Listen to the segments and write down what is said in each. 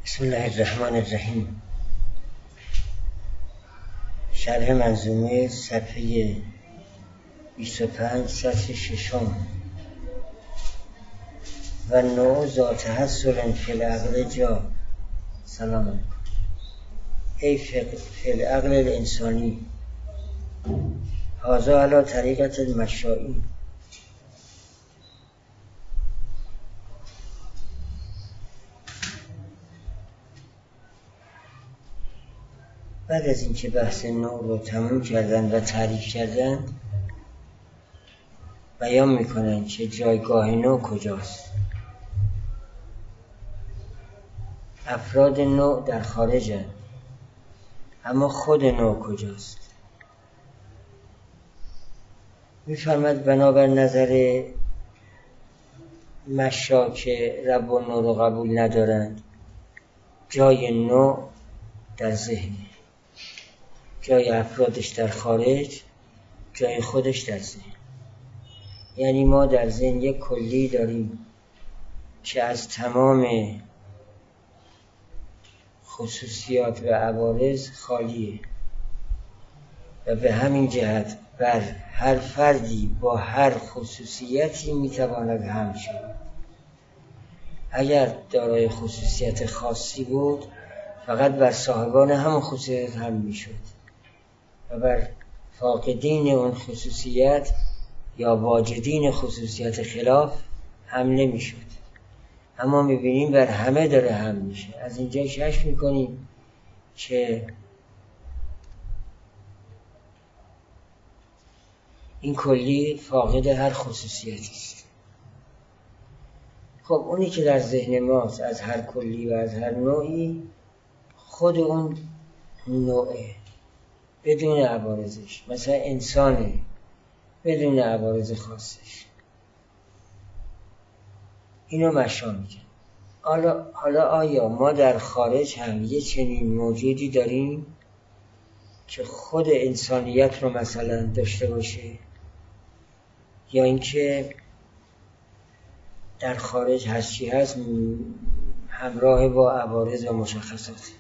بسم الله الرحمن الرحیم. شرح منظومه صفحه 25 سطر ششم. و نوع ذات حصر فی العقل جا. سلام علیکم. ای فی العقل الانسانی هذا علی طریقت المشائی. بعد از اینکه بحث نوع رو تموم کردن و تعریف کردن، بیان میکنن که جایگاه نوع کجاست. افراد نوع در خارجن، اما خود نوع کجاست؟ میفرمد بنابر نظر مشا که رب و نوع رو قبول ندارند، جای نوع در ذهن، جای افرادش در خارج، جای خودش در ذهن. یعنی ما در ذهن یک کلی داریم که از تمام خصوصیات و عوارض خالیه و به همین جهت بر هر فردی با هر خصوصیتی میتواند حمل شود. اگر دارای خصوصیت خاصی بود، فقط بر صاحبان همون خصوصیت حمل میشد و بر فاقدین اون خصوصیت یا واجدین خصوصیت خلاف حمل نمیشد. اما میبینیم بر همه داره حمل میشه. از اینجا کشف میکنیم که این کلی فاقد هر خصوصیتی است. خب اونی که در ذهن ماست از هر کلی و از هر نوعی، خود اون نوعه بدون عوارضش. مثلا انسانه بدون عوارض خاصش. اینو مشا میگن. حالا آیا ما در خارج هم یه چنین موجودی داریم که خود انسانیت رو مثلا داشته باشه، یا اینکه در خارج هست چی هست همراه با عوارض و مشخصات؟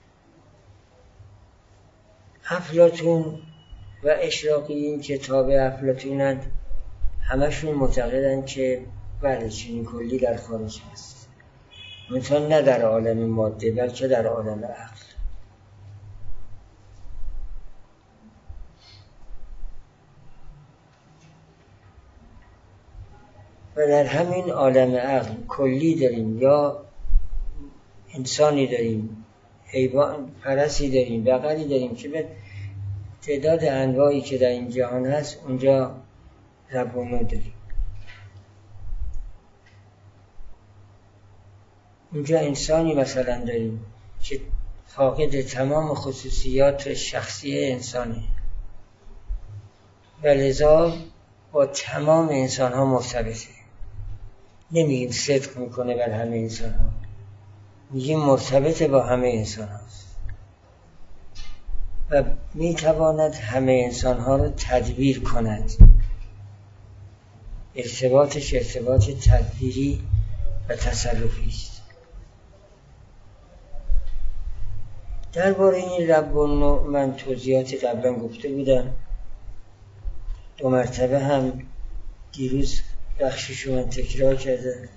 افلاطون و اشراقیین که تابع افلاطونند، همشون معتقدند که بله چنین کلی در خارج هست، منتها نه در عالم ماده بلکه در عالم عقل. و در همین عالم عقل کلی داریم، یا انسانی داریم، حیوان پرستی داریم، بقری داریم که به تعداد انواعی که در این جهان هست اونجا رب و نوع داریم. اونجا انسانی مثلا داریم که فاقد تمام خصوصیات شخصی انسانه و لذا با تمام انسان ها مرتبطه. نمیگیم صدق میکنه بر همه انسان ها، میگیم مرتبط با همه انسان هاست و میتواند همه انسان ها رو تدبیر کند. ارتباطش ارتباط تدبیری و تصرفی است. درباره این رب و نوع من توضیحات قبلا گفته بودم. 2 مرتبه هم دیروز بخششو من تکرار کردم.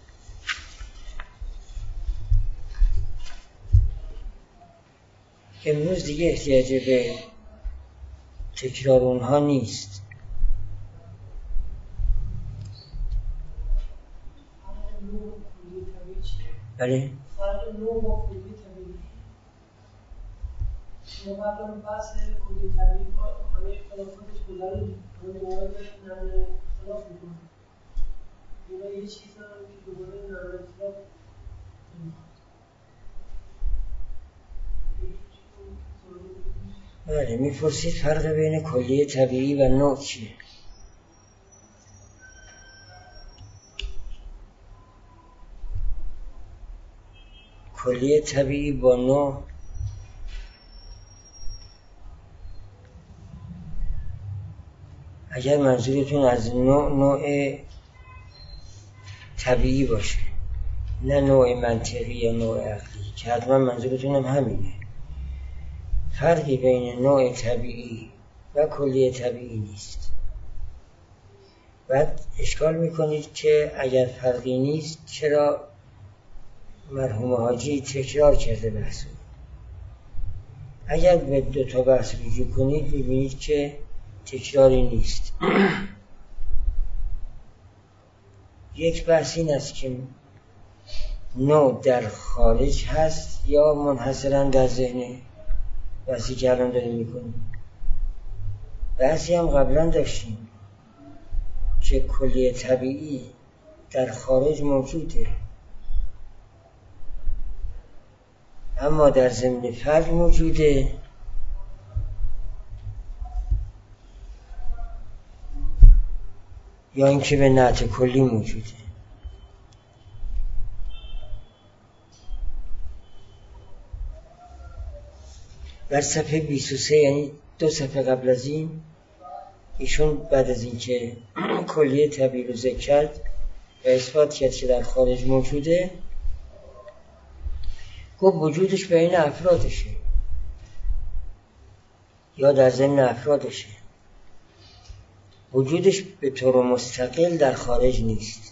امروز دیگه احتیاج به تکرار اونها نیست. بله؟ فرق نوع با کلی طبیعی. ما قبلا بحث کلی طبیعی همه اختلافاتش گذاریم، همه موارد نرم اختلاف میکنیم. اینا یه چیز دارن که دوباره نرم اختلاف بله. میپرسید فرق بین کلی طبیعی و نوع چیه؟ کلی طبیعی با نوع اگر منظورتون از نوع طبیعی باشه، نه نوع منطقی یا نوع عقلی، که حتما منظورتونم همینه. فرقی بین نوع طبیعی و کلیه طبیعی نیست. بعد اشکال میکنید که اگر فرقی نیست چرا مرحوم حاجی تکرار کرده بحثو؟ اگر به دو تا بحث رجوع کنید میبینید که تکراری نیست. یک بحث این است که نوع در خارج هست یا منحصراً در ذهن، بحثی که الان داریم میکنیم. بحثی هم قبلا داشتیم که کلیه طبیعی در خارج موجوده اما در ضمن فرد موجوده یا اینکه به نعت کلی موجوده. در صفحه 23 یعنی 2 صفحه قبل از این ایشون بعد از اینکه کلیه طبیعی رو ذکر کرد و اثبات کرد که در خارج موجوده، گفت وجودش بین افرادشه یا در ضمن افرادشه، وجودش به طور مستقل در خارج نیست.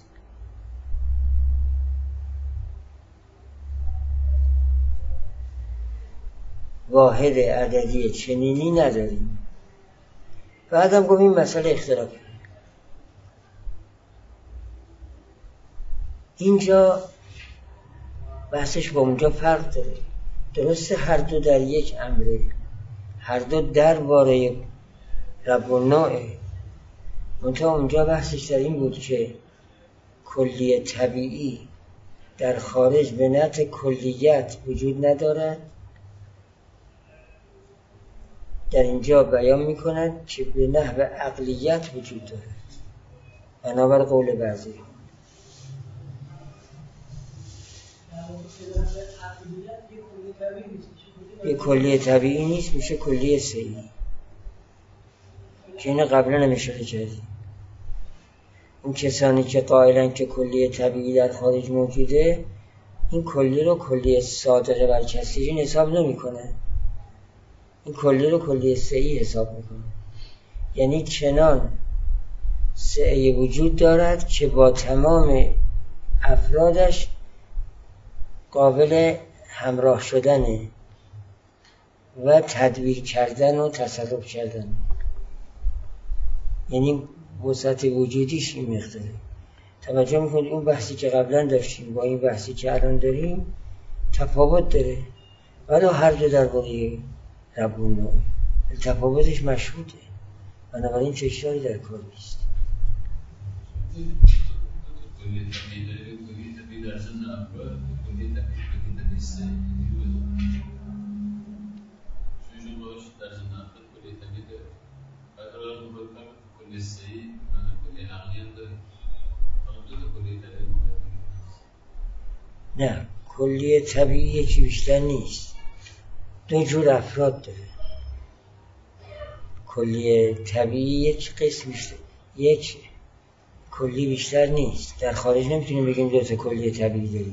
واحد عددی چنینی نداریم. بعدم گفت این مسئله اختلافی. اینجا بحثش با اونجا فرق داره. درسته هر دو در یک امره، هر دو درباره رب و نوعه، منتها اونجا بحثش در این بود که کلیه طبیعی در خارج به نحو کلیت وجود ندارد. در اینجا بیان میکنند که به نحو عقلیت وجود دارد، بنابر قول بعضی. یه کلیه طبیعی نیست، میشه کلیه سعی، که اینو قبلا هم اشاره کردیم. اون کسانی که قائلن که کلیه طبیعی در خارج موجوده، این کلی رو کلیه صادقه بر کثیرین حساب نمیکنه، این کلی رو کلیه سعی حساب میکنه. یعنی چنان سعی وجود دارد که با تمام افرادش قابل همراه شدنه و تدبیر کردن و تصرف کردن. یعنی وسعت وجودیش این مقداره. توجه میکنید اون بحثی که قبلا داشتیم با این بحثی که الان داریم تفاوت داره، ولی هر دو درباره رب و نوع تفاوتش مشهوده، بنابراین تکراری در کار نیست. کلیه طبیعی در ضمن افراد، کلیه طبیعی سعی چون باش در ضمن افراد کلیه طبیعی داره. بعد حالا رو باید فرق کلیه سعی و کلیه عقلیت داره. حالا دو تا کلیه طبیعی نه، کلیه طبیعی یکی بیشتر نیست، دو جور افراد داره. کلیه طبیعی یک قسم بیشتر، یک کلی بیشتر نیست. در خارج نمیتونیم بگیم دو تا کلیه طبیعی داریم،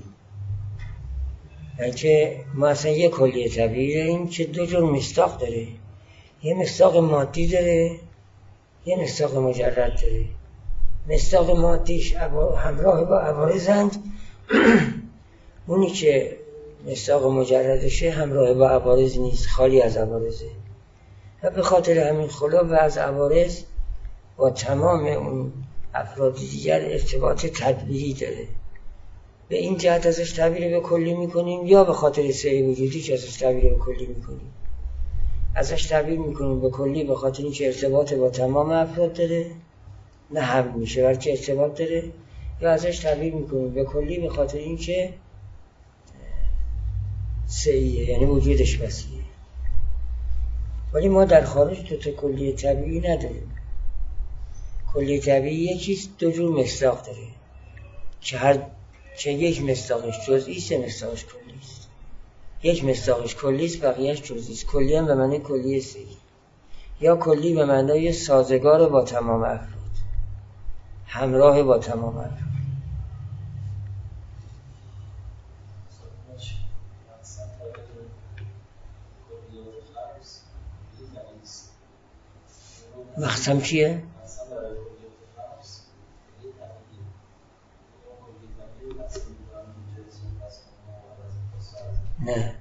بلکه ما اصلا یک کلیه طبیعی داریم که دو جور مصداق داره. یه مصداق مادی داره، یه مصداق مجرد داره. مصداق مادیش همراه با عوارضند، اونی که مصداق مجردشه همراه با عوارض نیست، خالی از عوارضه و به خاطر همین خلا و از عوارض با تمام اون افراد دیگر ارتباط تدبیری داره. به این جهت ازش تعبیر به کلی میکنیم، یا به خاطر سعی وجودی که ازش تعبیر به کلی میکنیم. ازش تعبیر میکنیم به کلی به خاطر اینکه ارتباط با تمام افراد داره، نه هم میشه بلکه ارتباط داره، یا ازش تعبیر میکنیم به کلی به خاطر اینکه سعیه، یعنی وجودش وسیعه. ولی ما در خارج دو تا کلیه طبیعی نداریم. کلیه طبیعی یکیست، دو جور مصداق داره که یک مصداقش جزئی است، مصداقش کلی است. یک مصداقش کلی است، بقیه‌اش جزئی است. کلی هم به معنی کلیه سعی، یا کلی به معنای سازگار با تمام افراد، همراه با تمام افراد. مقسم چیه؟ نه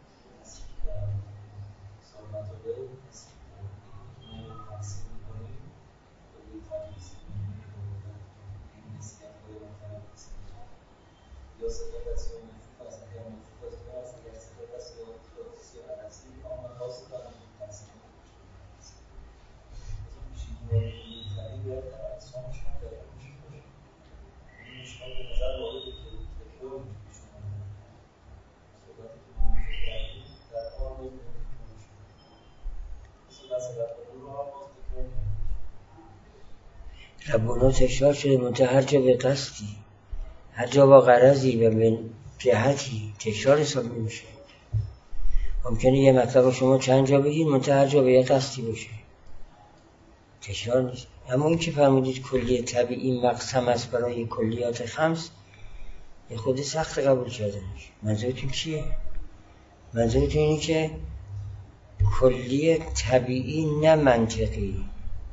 ربنا تکرار شده منتها هر جا به قصدی، هر جا با غرضی و به جهتی تکرار حساب نمیشه. ممکنه یه مطلب شما چند جا بگید منتها هر جا به یه قصدی باشه، تکرار نیست. اما این که فرمودید کلیه طبیعی مقسم است برای کلیات خمس، یه خود سخت قبول کردنش. منظورتون چیه؟ منظورتون اینه که کلیه طبیعی نه منطقی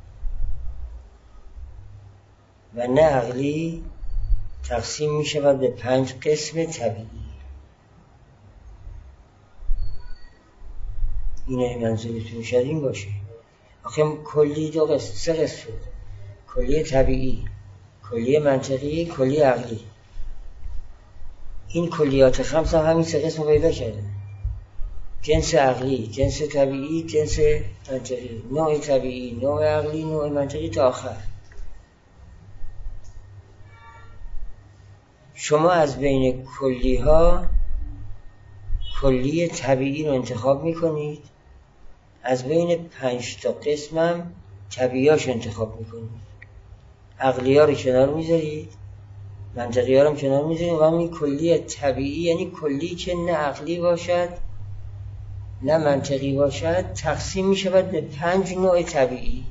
و نه عقلی تقسیم می شود به 5 قسم طبیعی. اینه منظورتون شاید این باشه. آخه کلی 3 قسم شد: کلیه طبیعی، کلیه منطقی، کلیه عقلی. این کلیات خمس هم همین 3 قسم رو پیدا کرده: جنس عقلی، جنس طبیعی، جنس منطقی، نوع طبیعی، نوع عقلی، نوع منطقی تا آخر. شما از بین کلی ها کلیه طبیعی رو انتخاب میکنید، از بین 5 تا قسم هم طبیعیاش انتخاب میکنید. عقلی ها رو کنار میذارید، منطقی ها رو کنار میذارید و همین کلیه طبیعی، یعنی کلی که نه عقلی باشد نه منطقی باشد، تقسیم میشود به 5 نوع طبیعی: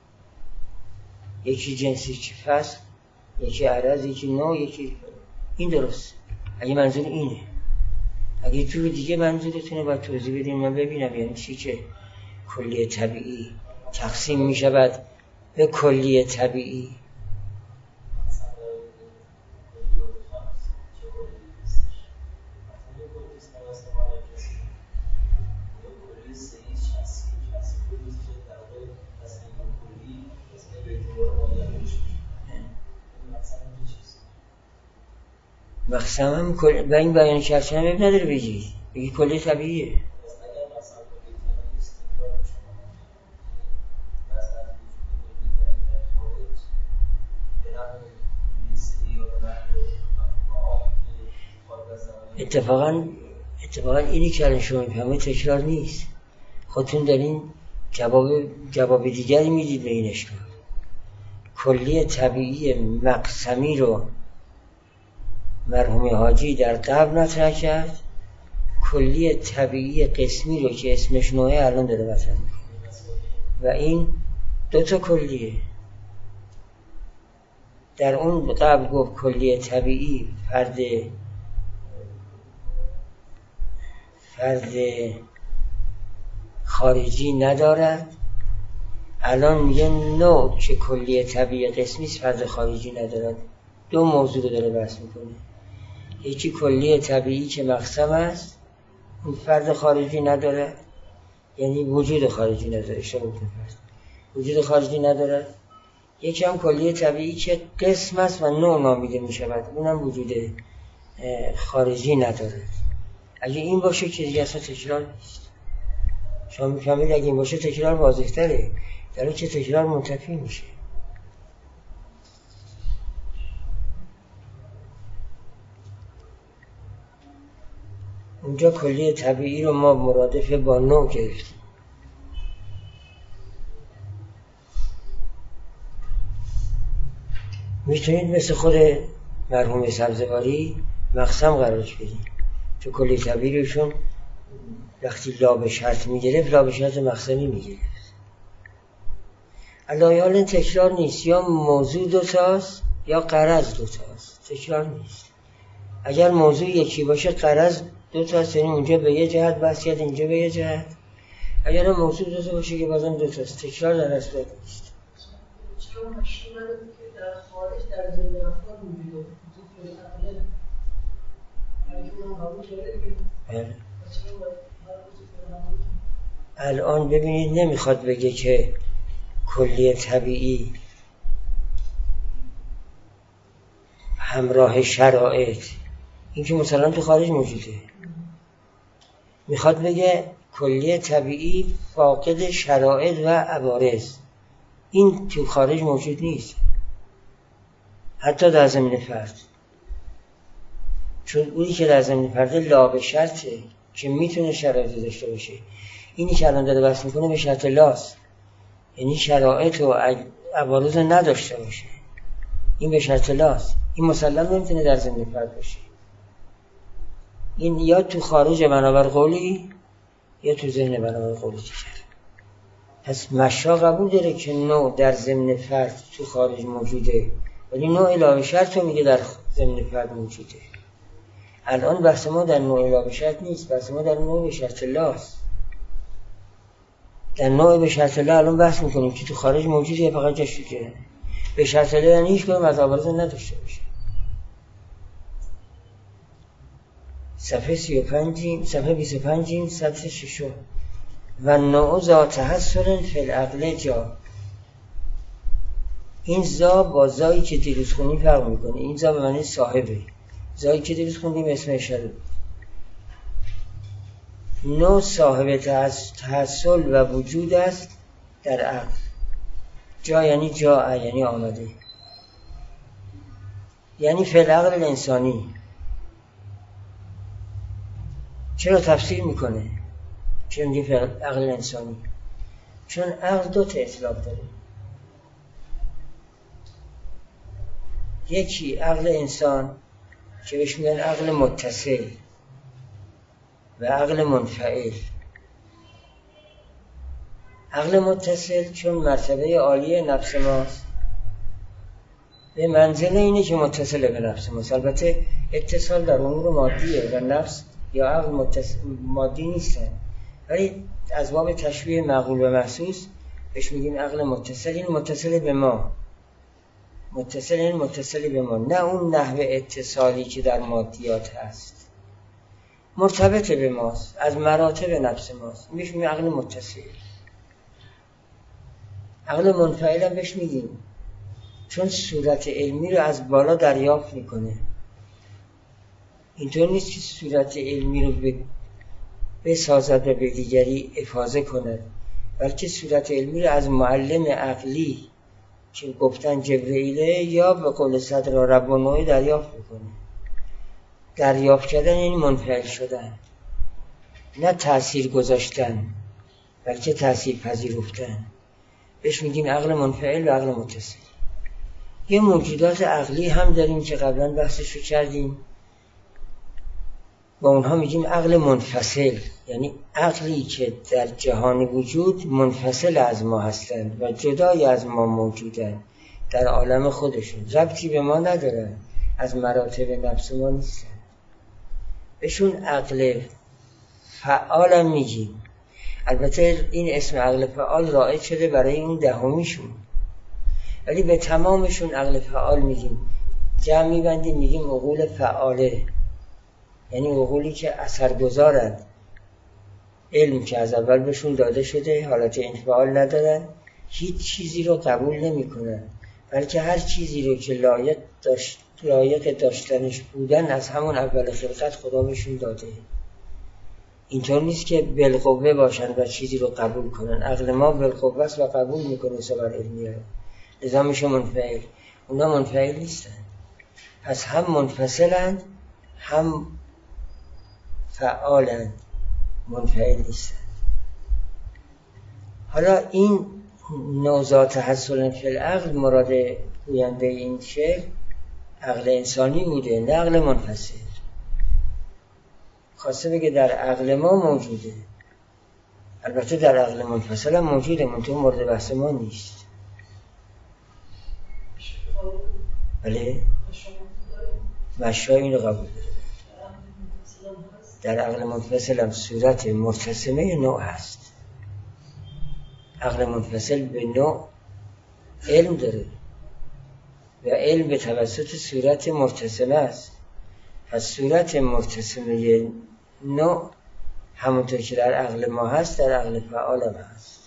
یکی جنسی فصل، یکی عرض، یکی نوع، یکی. این درست. اگه منظور اینه، اگه تو دیگه منظورتونه باید توضیح بدین من ببینم یعنی چی که کلیه طبیعی تقسیم می شود به کلیه طبیعی. مقسم هم و این بیان شرطی هم نداره بگی کلیه طبیعیه. اتفاقا اینی که الان شما میفهمید تکرار نیست. خودتون دارین جواب دیگری میدید به این اشکال. کلیه طبیعی مقسمی رو مرحوم حاجی در قبل مطرح کرد، کلیه طبیعی قسمی رو که اسمش نوعه الان داره مطرح میکنه و این 2 تا کلیه. در اون قبل گفت کلیه طبیعی فرد خارجی ندارد، الان میگه نوع که کلیه طبیعی قسمی فرد خارجی ندارد. 2 موضوع رو داره بحث میکنه. یکی کلیه طبیعی که مقسم است، اون فرد خارجی نداره، یعنی وجود خارجی نداره، وجود خارجی نداره. یکی هم کلیه طبیعی که قسم است و نوع نامیده میشود، اونم وجود خارجی نداره. اگه این باشه که دیگه اصلا تکرار نیست. شما میفهمید اگه این باشه تکرار واضح تره، در حالی که تکرار منتفی میشه. اونجا کلیه طبیعی رو ما مرادف با نوع گرفتیم. میتونید مثل خود مرحوم سبزواری مقسم قرارش بدید. تو کلیه طبیعی روشون وقتی لاب شرط میگرفت لاب شرط مقسمی میگرفت. علایال تکرار نیست، یا موضوع 2 تاست یا غرض 2 تاست، تکرار نیست. اگر موضوع یکی باشه غرض 2 تاست، یعنی اونجا به یه جهت بحث کرد، اینجا به یه جهت. اگر موصول داشته باشه که بازم دو تاست، تکرار در اصل نیست. چرا مشکل نداره که در خارج در ذهن افراد موجود وجود عقل اگه اون قبول کرده دیگه الان ببینید نمیخواد بگه که کلیه طبیعی همراه شرایط، این که مثلا تو خارج موجوده. میخواد بگه کلیه طبیعی فاقد شرایط و عوارض، این تو خارج موجود نیست، حتی در زمین فرد. چون اونی که در زمین فرد لا به شرطه که میتونه شرایط داشته باشه. اینی که الان داره بحث میکنه به شرط لاست، یعنی شرایط و عوارض نداشته باشه. این به شرط لاست، این مسلم نمیتونه در زمین فرد باشه. این یا تو خارج بنابر قولی یا تو ذهن بنابر قولی کرد. پس مشا قبول داره که نوع در ضمن فرد تو خارج موجوده، ولی نوع علاوه شرط رو میگه در ضمن فرد موجوده. الان بحث ما در نوع علاوه شرط نیست، بحث ما در نوع به شرط لاست. در نوع به شرط لا الان بحث میکنیم که تو خارج موجوده، فقط جاش که به شرط لا یعنی هیچ کدوم از عوارض نداشته باشه. صفحه 25 سطر 6 و نوع ذات حصر فی العقل جا. این زا با زایی که دیروز خوندیم فرق میکنه. این زا به معنی صاحبه، زایی که دیروز خوندیم اسم اشاره. نوع صاحب تحصل و وجود است در عقل. جا یعنی جا، یعنی آمده، یعنی فی العقل الانسانی. چرا تفسیر میکنه؟ چرا میگه فی العقل الانسانی؟ چون عقل دو تا اطلاق داره. یکی عقل انسان که بهش میگن عقل متصل و عقل منفعل. عقل متصل چون مرتبه عالی نفس ماست، به منزله اینه که متصل به نفس ماست. البته اتصال در امور مادیه و نفس یا عقل مادی نیستن، ولی از باب تشبیه معقول و محسوس بهش میگیم عقل متصل. این متصل به ما، متصل به ما، نه اون نحو اتصالی که در مادیات هست، مرتبط به ماست، از مراتب نفس ماست. بهش میگیم عقل متصل. عقل منفعل هم بهش میگیم چون صورت علمی رو از بالا دریافت میکنه. اینطور نیست که صورت علمی رو بسازد و به دیگری افاضه کند، بلکه صورت علمی رو از معلم عقلی که گفتن جبرئیله یا به قول صدر ربانوی دریافت میکنه. دریافت کردن یعنی منفعل شدن، نه تأثیر گذاشتن بلکه تأثیر پذیرفتن. بهش میگیم عقل منفعل و عقل متصل. یه موجودات عقلی هم داریم که قبلا بحثش رو کردیم، با اونها میگیم عقل منفصل، یعنی عقلی که در جهان وجود منفصل از ما هستند و جدای از ما موجودند در عالم خودشون، ربطی به ما ندارن، از مراتب نفس ما نیستن. بهشون عقل فعال هم میگیم. البته این اسم عقل فعال رایج شده برای اون دهمیشون، ولی به تمامشون عقل فعال میگیم. جمع میبندیم میگیم عقول فعاله، یعنی عقولی که اثرگذارند. علم که از اول بهشون داده شده، حالت انفعال ندارن، هیچ چیزی رو قبول نمی کنن، بلکه هر چیزی رو که لایق داشتنش بودن از همون اول خلقت خدا بهشون داده. اینطور نیست که بالقوه باشن و چیزی رو قبول کنن. عقل ما بالقوه است و قبول میکنه صبر علمیه، لذا میشه منفعل. اونا منفعل نیستن، پس هم منفصلند هم فعالند، منفعل نیستن. حالا این نوزات حصول فی العقل مراد گوینده این شعر عقل انسانی بوده، نه عقل منفصل. خواسته بگه در عقل ما موجوده، البته در عقل منفصل هم موجوده، منطور مورد بحث ما نیست. بله مشا این رو قبول داره. در عقل منفصل هم صورت مرتسمه نوع هست. عقل منفصل به نوع علم داره و علم به توسط صورت مرتسمه است. پس صورت مرتسمه نوع همونطور که در عقل ما هست در عقل فعال هم هست.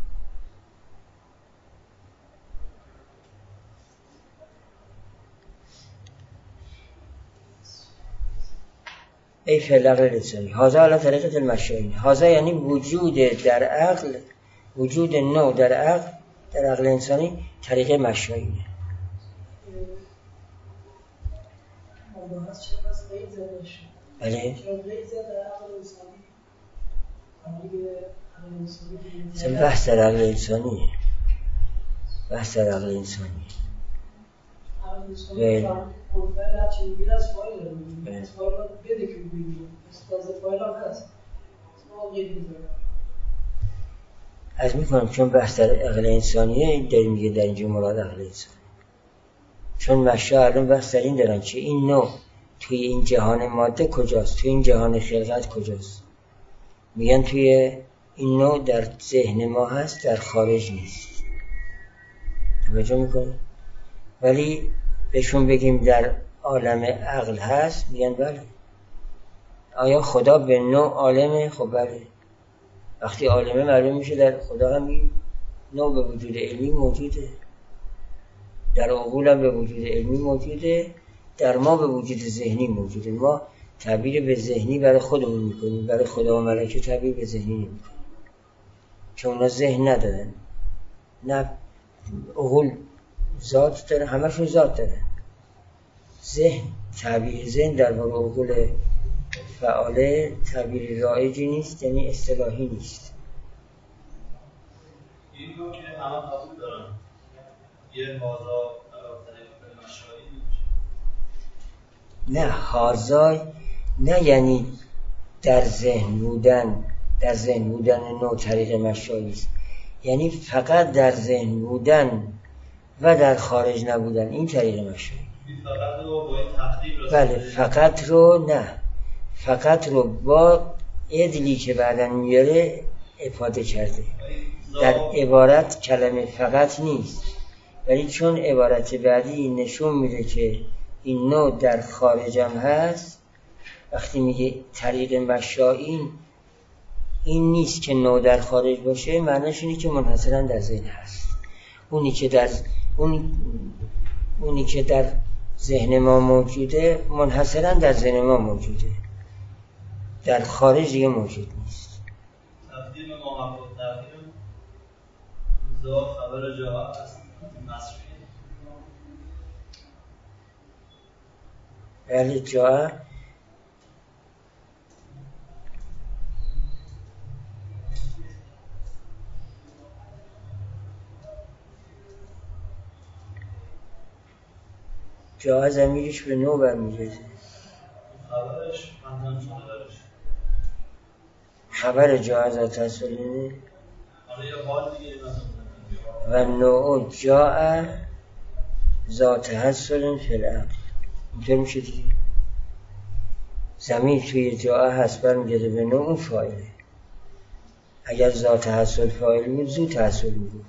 ای فعل عقل انسانی هذا علی طریقه المشاهین. هذا یعنی وجود در عقل، وجود نوع در عقل انسانی طریقه مشاهینه. بله مثل بحث در عقل انسانیه، بحث در عقل انسانیه. از میکنم چون بحث در عقل انسانیه این داریم میگه در اینجا مراد عقل انسانی، چون مشا الان بحث در این دارن که این نوع توی این جهان ماده کجاست، توی این جهان خلقت کجاست. میگن توی این نوع در ذهن ما هست، در خارج نیست. توجه میکنی؟ ولی بهشون بگیم در عالم عقل هست، میگن بله. آیا خدا به نوع عالمه؟ خب بله. وقتی عالمه معلوم میشه در خدا هم این نوع به وجود علمی موجوده، در عقول هم به وجود علمی موجوده، در ما به وجود ذهنی موجوده. ما تعبیر به ذهنی برای خودمون میکنیم، برای خدا و ملائکه تعبیر به ذهنی نمیکنیم، چون اونا ذهن ندارن. نه عقول ذات داره، همشون ذات داره. ذهن، تعبیر ذهن در باره عقول فعاله تعبیر رایجی نیست، یعنی اصطلاحی نیست. این رو که همه قبول دارن یه هازا طریق مشاهی نه هازای نه یعنی در ذهن بودن، در ذهن بودن نوع طریق مشاهی است، یعنی فقط در ذهن بودن و در خارج نبودن این طریق مشاهی. فقط رو با این تقدیم بله فقط رو نه، فقط رو با ادلی که بعداً میاره افاده کرده. در عبارت کلمه فقط نیست، ولی چون عبارت بعدی نشون میده که این نوع در خارجم هست، وقتی میگه طریق مشاهین این نیست که نوع در خارج باشه، معنیش اینه که منحصراً در ذهن هست. اونی که در ذهن ما موجوده منحصراً در ذهن ما موجوده، در خارج دیگه موجود نیست. تقدیم ما و تقدیم زا خبر جا هست مصری. بله جا جا زمیرش به نو برمیگرده. خبرش مندم شده برش خبر جا ذات اصلینه حالا یه حال دیگه و نوع جا ذات اصل فی العقل. اینطور میشه دیگه. زمین توی جا هست برمیگرده به نوع اون فاعله. اگر ذات اصل فاعل بود زود اصل بود.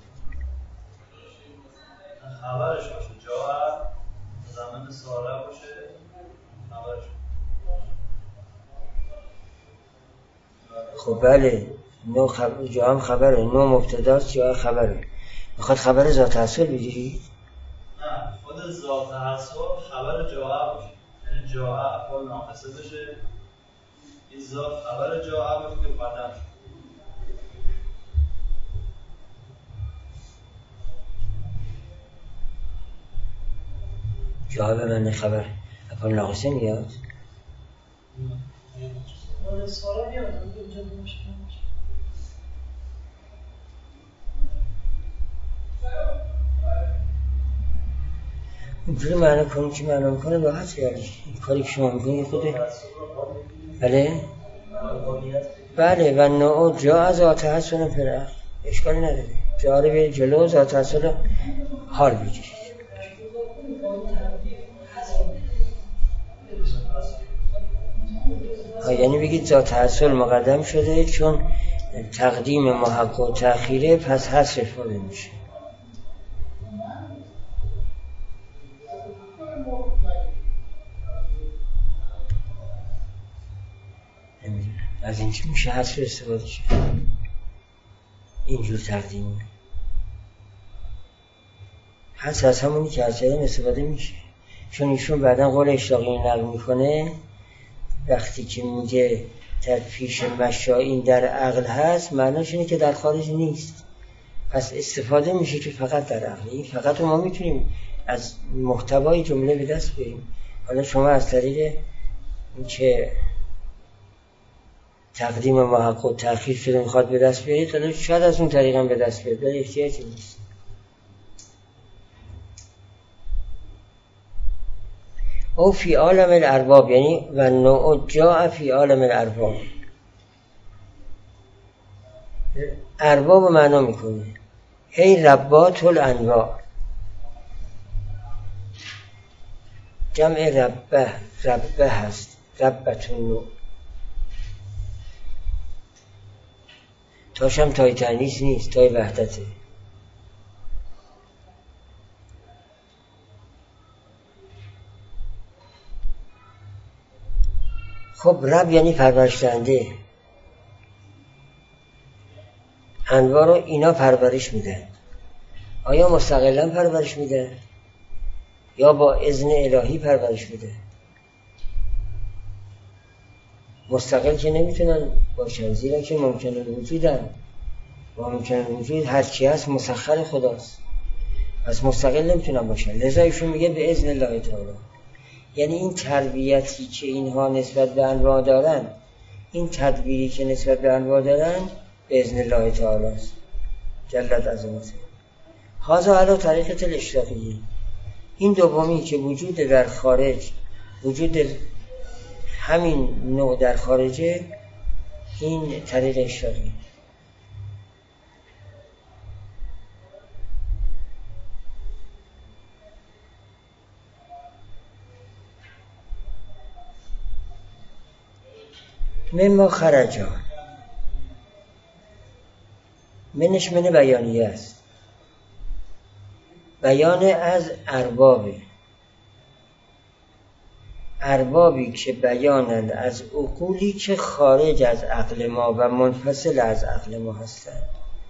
خبرش باشه جا زمان ساره باشه خبرش. خب بله جا هم خبره، نوع مبتداست، جا خبره. میخواد خبر ذات اصل بگیری؟ نه خود ذات اصل خبر جا باشه، یعنی جا افعال ناقصه بشه، این ذات خبر جا باشه که قدم شد. جا به من خبر افعال ناقصه میاد؟ سوال میاد اینجا باشه. اینجوری معنی کنی که معنی میکنه راحت یعنی کاری که شما میکنی خوده. بله بله و نوع جا ذات اصل فرق اشکالی نداره. جا رو به جلو ذات اصل حال بگیرید. یعنی بگید ذات اصل مقدم شده چون تقدیم محق و تأخیره، پس حذف فاعل میشه. از این چی میشه حذف استفاده شد؟ اینجور تقدیم حذف از همونی که از جدن استفاده میشه، چون ایشون بعدا قول اشتاقی نقل میکنه وقتی که میگه در پیش مشاعین در عقل هست، معناش اینه که در خارج نیست. پس استفاده میشه که فقط در عقل. این فقط ما میتونیم از محتوای جمله به دست بیاریم. حالا شما از طریق این که تقدیم محق و تأخیر شده میخواد به دست بیارید، حالا شاید از اون طریق هم به دست بیارید، ولی احتیاجی نیست. او فی عالم الارباب، یعنی و نوع جاء فی عالم الارباب. ارباب معنا میکنه ای ربات الانواع، جمع ربه هست، ربت النوع. تاشم تای تانیث نیست، تای وحدته. خب رب یعنی پرورش دهنده. انواع رو اینا پرورش میدن. آیا مستقلا پرورش میدن یا با اذن الهی پرورش میدن؟ مستقل که نمیتونن باشن، زیرا که ممکنه وجودن. با ممکنه وجود هر چی هست مسخر خداست، پس مستقل نمیتونن باشن. لذا ایشون میگه به اذن الله تعالی. یعنی این تربیتی که اینها نسبت به انواع دارن، این تدبیری که نسبت به انواع دارن، به اذن الله تعالی است جلت عظمته. هذا علی طریقه الاشتراکیه. این دومی که وجود در خارج، وجود همین نوع در خارجه، این طریق اشتراکی. مما خرجا، منش من بیانیه است، بیان از اربابی که بیانند از عقولی که خارج از عقل ما و منفصل از عقل ما هستند.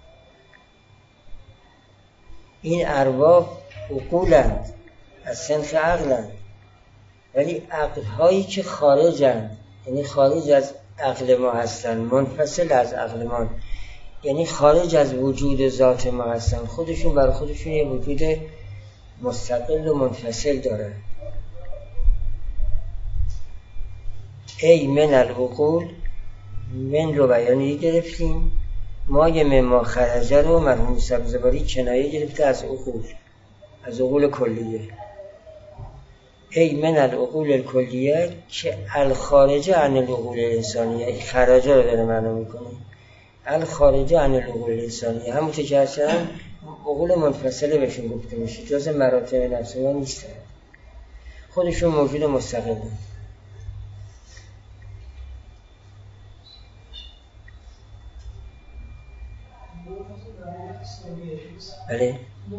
این ارباب عقولند، از صنف عقلند، ولی عقلهایی که خارجند، یعنی خارج از عقل ما هستن، منفصل از عقل ما، یعنی خارج از وجود ذات ما هستن. خودشون برای خودشون یه وجود مستقل و منفصل دارن. ای من العقول، من رو بیانی گرفتیم، مای مما خرجه رو مرحوم سبزواری کنایه گرفته از عقول، از عقول کلیه. ای من العقول الکلیه که الخارجه عن العقول الانسانیه، خرجه رو داره معنا میکنه، الخارجه عن العقول الانسانیه. همونطور که هستن عقول منفصله بهشون گفته میشه، جز مراتب نفسیه نیستن، خودشون موجود مستقل. بله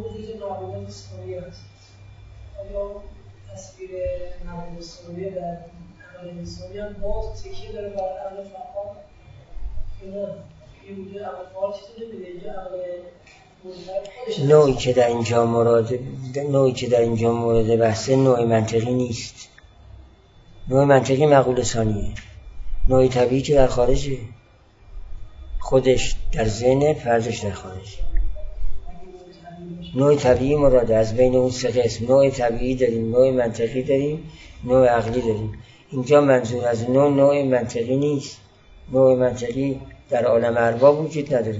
تصویر نمود سنیه در عقل انسانی هم باز تکیه داره بر عقل فعال. این وجود عقل فعال چیزی نمیده، عقل نوعی که در اینجا مورد بحثه نوع منطقی نیست. نوع منطقی معقول ثانیه، نوع طبیعی که در خارجه، خودش در ذهن، فردش در خارج. نوع طبیعی مراده از بین اون سه قسم. نوع طبیعی داریم، نوع منطقی داریم، نوع عقلی داریم. اینجا منظور از نوع منطقی نیست. نوع منطقی در عالم ارباب وجود نداره.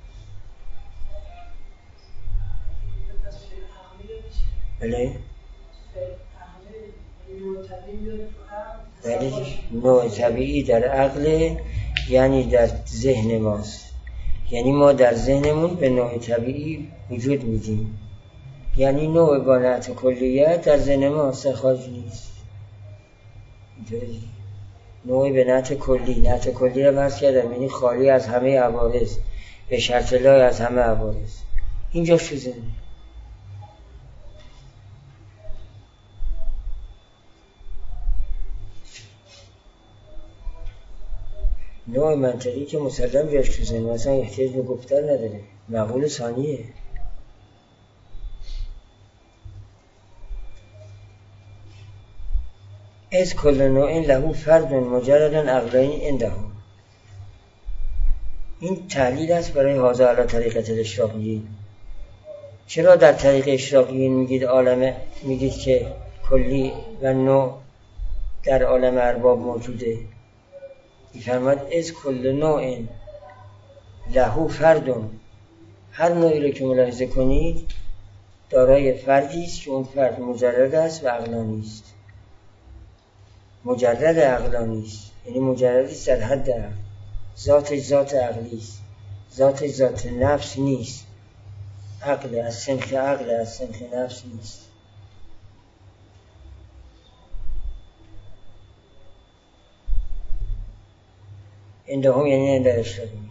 بله؟ بله، نوع طبیعی در عقل، یعنی در ذهن ماست. یعنی ما در ذهنمون به نوع طبیعی وجود میدیم، یعنی نوع با نعت کلیت در ذهن ما خارج نیست. نوعی به نعت کلی. نعت کلی رو بحث کردم، یعنی خالی از همه عوارض، به شرط لای از همه عوارض. اینجا شوزه نوع منطقی که مسلم جاش تو ذهن، مثلا احتیاج به گفتن نداره، مقول ثانیه. از کل نوع له فرد مجرد عقلین عنده. این تحلیل است برای هذا علی طریقه الاشراقیین. چرا در طریق اشراقیین میگید عالم، میگید که کلی و نوع در عالم ارباب موجوده؟ میفرماد از کل نوع له فرد، هر نوعی رو که ملاحظه کنید دارای فردی است که اون فرد مجرد است و عقلانی است. مجرد عقلانی است، یعنی مجردی است در حد عقل. ذاتش ذات عقلی است، ذاتش ذات نفس نیست. عقل از سنخ عقل، از سنخ نفس نیست. اینده هم یعنی اینده اشراقی.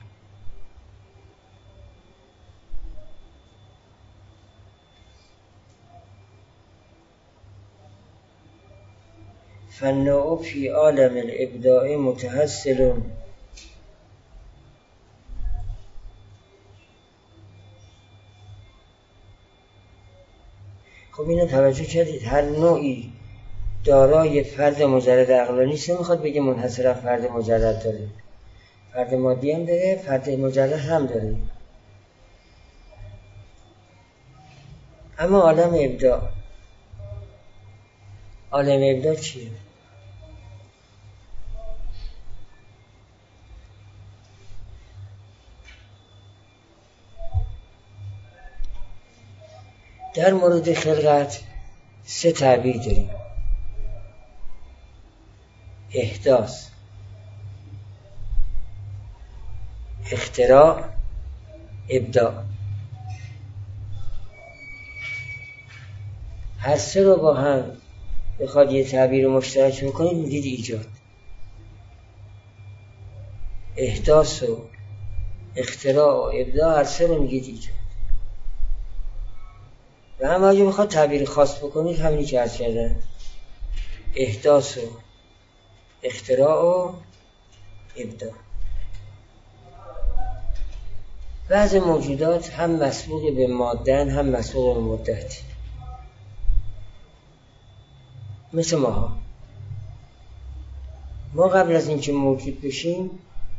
فالنوع فی عالم الابداع متحصل. خب اینو توجه کردید، هر نوعی دارای فرد مجرد عقلانی است. نمیخواد بگه منحصرا فرد مجرد داره، فرد مادی هم داره، فرد مجرد هم داره. اما عالم ابداع، عالم ابداع چیه؟ در مورد خلقت سه تعبیر داریم: احداث، اختراع، ابداع. هر سه رو با هم بخواد یه تعبیر مشترک بکنید میگید ایجاد. احداث و اختراع و ابداع هر سه رو میگید ایجاد. و هم اگه بخواد تعبیر خاص بکنید همینی که عرض کردن: احداث و اختراع و ابداع. بعض موجودات هم مسبوق به ماده‌اند هم مسبوق به مدت. مثل ما قبل از اینکه موجود بشیم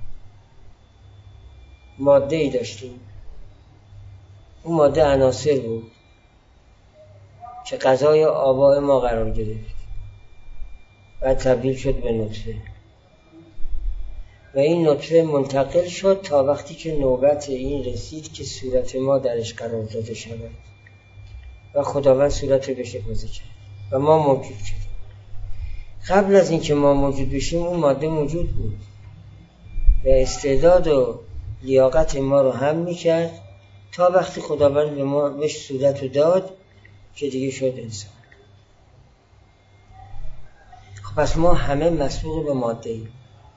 ماده‌ای داشتیم. اون ماده عناصر بود که غذای آباء ما قرار گرفت، بعد تبدیل شد به نطفه و این نطفه منتقل شد تا وقتی که نوبت این رسید که صورت ما درش قرار داده شود و خداوند صورت رو بهش افاضه کرد و ما موجود شدیم. قبل از اینکه ما موجود بشیم اون ماده موجود بود و استعداد و لیاقت ما رو هم میکرد تا وقتی خداوند به ما بهش صورت رو داد که دیگه شد انسان. خب پس ما همه مسبوق به ماده ایم،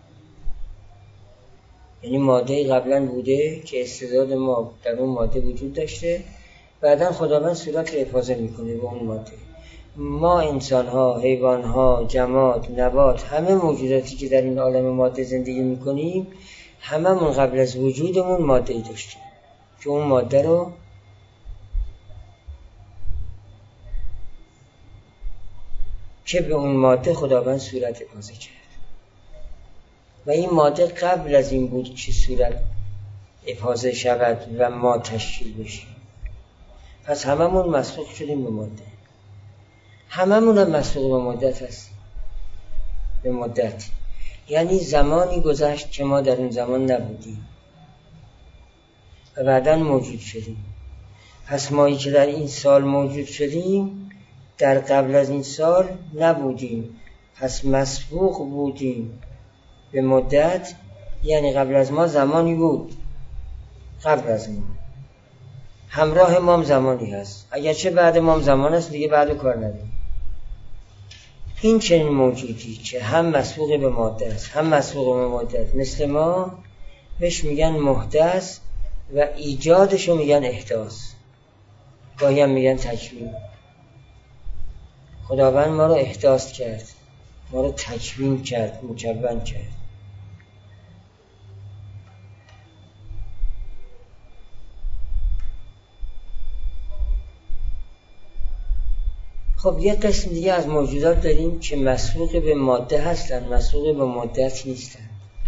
یعنی ماده قبلا بوده که استعداد ما در اون ماده وجود داشته، بعداً خداوند صورت رو افاضه میکنه به اون ماده. ما انسان ها، حیوان ها، جماد، نبات، همه موجوداتی که در این عالم ماده زندگی میکنیم هممون قبل از وجودمون ماده ای داشتیم که اون ماده رو که به اون ماده خداوند صورت افاضه کرد و این ماده قبل از این بود که صورت افاضه شود و ما تشکیل بشیم. پس هممون مسبوق شدیم به ماده، هممون هم مسبوق به مدت هست. به مدت یعنی زمانی گذشت که ما در اون زمان نبودیم و بعداً موجود شدیم. پس مایی که در این سال موجود شدیم در قبل از این سال نبودیم، پس مسبوق بودیم به مدت، یعنی قبل از ما زمانی بود، قبل از ما همراه ما زمانی هست، اگرچه بعد ما زمان هست دیگه بعد کار نداریم. این چنین موجودی که هم مسبوق به ماده است هم مسبوق به مدت مثل ما، بهش میگن محدث و ایجادشو میگن احداث، گاهی هم میگن تکوین. خداوند ما رو احداث کرد، ما رو تکوین کرد، مکون کرد. خب یه قسم دیگه از موجودات داریم که مسبوق به ماده هستن، مسبوق به مدت نیستن،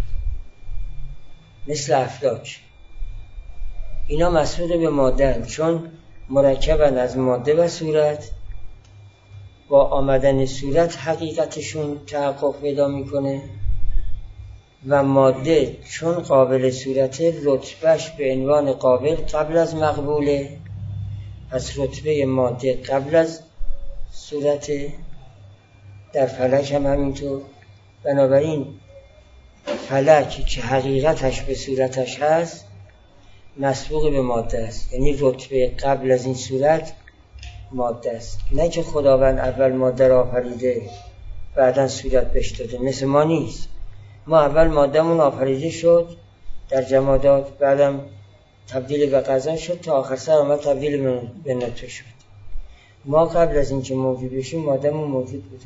مثل افلاک. اینا مسبوق به ماده هستن چون مرکبن از ماده و صورت، با آمدن صورت حقیقتشون تحقق پیدا میکنه و ماده چون قابل صورته رتبهش به عنوان قابل قبل از مقبوله، پس رتبه ماده قبل از صورت. در فلک هم همینطور. بنابراین فلک که حقیقتش به صورتش هست مسبوق به ماده است، یعنی رتبه قبل از این صورت ماده است، نه که خداوند اول ماده را آفریده بعداً صورت بهش داده. مثل ما نیست، ما اول مادهمون آفریده شد در جمادات، بعدم تبدیل به غذا شد تا آخر سر آمد تبدیل به نطفه شد. ما قبل از اینکه موجود بشیم مادهمون موجود بوده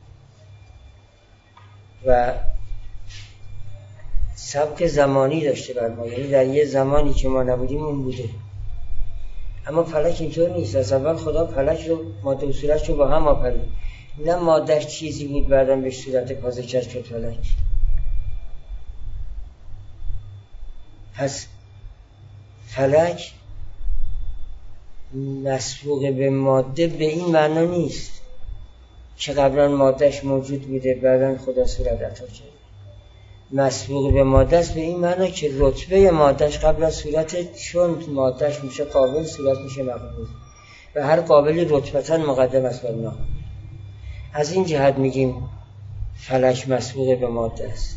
و سبک زمانی داشته بر ما، یعنی در یه زمانی که ما نبودیم اون بوده. اما فلک اینطور نیست. از اول خدا فلک رو، ماده و صورت رو با هم آفرید، نه مادهش چیزی بود بعدم به صورت تازه کرد شد فلک. پس فلک مسبوق به ماده به این معنا نیست که قبلا مادهش موجود بوده بعداً خدا صورت عطا کرد. مسبوق به ماده است به این معنا که رتبه مادهش قبل از صورت، چون مادهش میشه قابل صورت میشه مقبول و هر قابلی رتبتاً مقدم است بر مقبول. از این جهت میگیم فلک مسبوق به ماده است.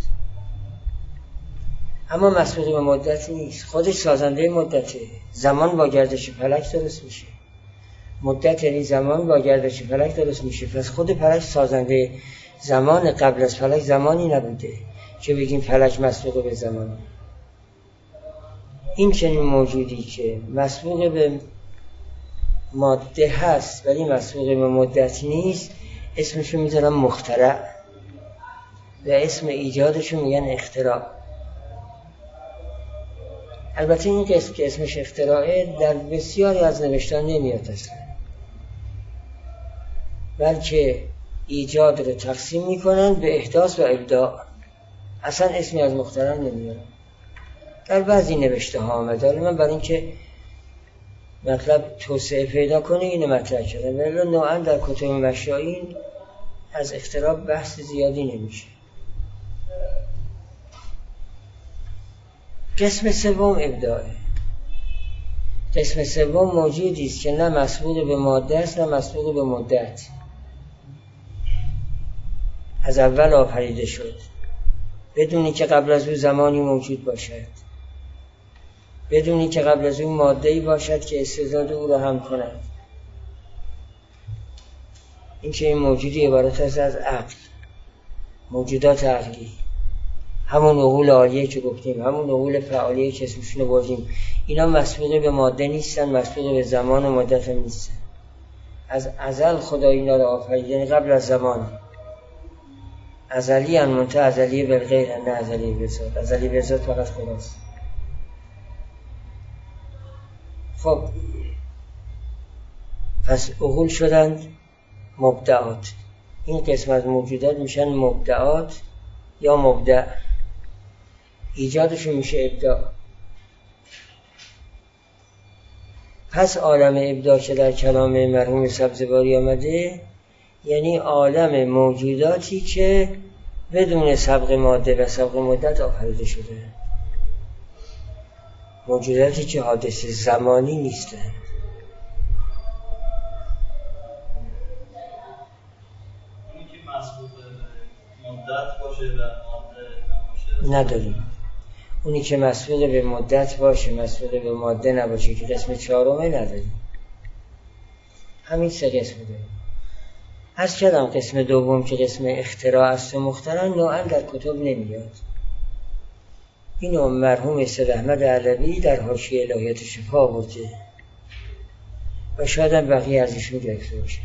اما مسبوق به مدت نیست، خودش سازنده مدته. زمان با گردش فلک درست میشه، مدت یعنی زمان با گردش فلک درست میشه. پس خود فلک سازنده زمان، قبل از فلک زمانی نبوده که بگیم فلک مسبوق به زمان. این چنین موجودی که مسبوق به ماده هست ولی مسبوق به مدت نیست، اسمشو میذارن مخترع و اسم ایجادشو میگن اختراع. البته این قسم که اسمش اختراعه در بسیاری از نوشتان نمیاد اصلا، بلکه ایجاد رو تقسیم میکنن به احداث و ابداع، اصلا اسمی از مخترع نمیاد. در بعضی نوشته ها آمده، من برای اینکه مطلب توسعه پیدا کنه اینو مطرح کردم، ولی نوعا در کتب مشایین از اختراع بحث زیادی نمیشه. قسم سوم ابداعه. قسم سوم موجودی است که نه مسبوق به ماده است نه مسبوق به مدت، از اول آفریده شد بدونی که قبل از او زمانی موجود باشد، بدونی که قبل از او ماده‌ای باشد که استعداد او را هم کند. این که این موجودی عبارت است از عقل، موجودات عقلی، همون عقول عالیه که گفتیم، همون عقول فعالیه که اسمشون رو بردیم. اینا مسبوق به ماده نیستن، مسبوق به زمان و مدت هم نیستن. از ازل خدا اینا رو آفرید، یعنی قبل از زمان. ازلی منتها ازلی بالغیر، نه ازلی بالذات. ازلی بالذات فقط خداست. خب پس عقول شدند مبدعات. این قسم از موجودات میشن مبدعات یا مبدع، ایجادشون میشه ابداع. پس عالم ابداع که در کلام مرحوم سبزواری آمده یعنی عالم موجوداتی که بدون سبق ماده و سبق مدت آفریده شده، موجوداتی که حادث زمانی نیستند. اونی که مسبوق مدت باشه و ماده نباشه نداریم. اونی که مسبوق به مدت باشه مسبوق به ماده نباشه که قسم چهارمه نداریم. همین سه قسم داریم. از کردم قسم دوم که قسم اختراع است و مخترع نوعا در کتب نمیاد. اینو مرحوم سید احمد علوی در حاشیه الهیات شفا آورده و شاید هم بقیه از ایشون گرفته باشه.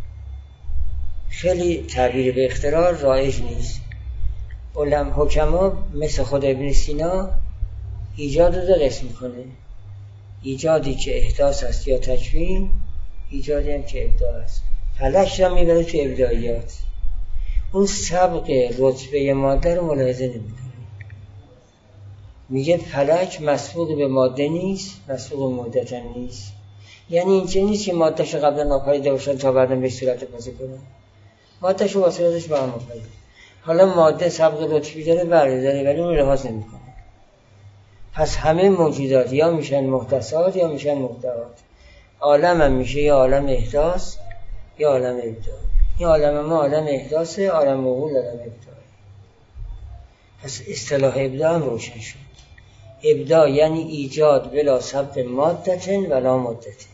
خیلی تعبیر به اختراع رایج نیست. حکما مثل خود ابن سینا ایجاد رو 2 قسم کنه، ایجادی که احداث است یا تکوین، ایجادی هم که ابداع است. فلک را میبره تو ابداعیات، اون سبق رتبه ماده رو ملاحظه نمیکنه. میگه فلک مسبوق به ماده نیست، مسبوق مدت هم نیست. یعنی اینجا نیست که مادهشو قبلا ناپدید باشن تا بعدم به صورت بازی کنه، مادهشو با صورتش با هم آفرید. حالا ماده سبق رتبی داره داره ولی اون لحاظ نمیکنه. پس همه موجودات یا میشن محدثات یا میشن مبدعات. عالم هم میشه یا عالم احداث یا عالم ابداع. این عالم ما عالم احداثه، عالم عقول عالم ابداع. پس اصطلاح ابداع هم روشن شد. ابداع یعنی ایجاد بلا سبق مادت ولا مدت.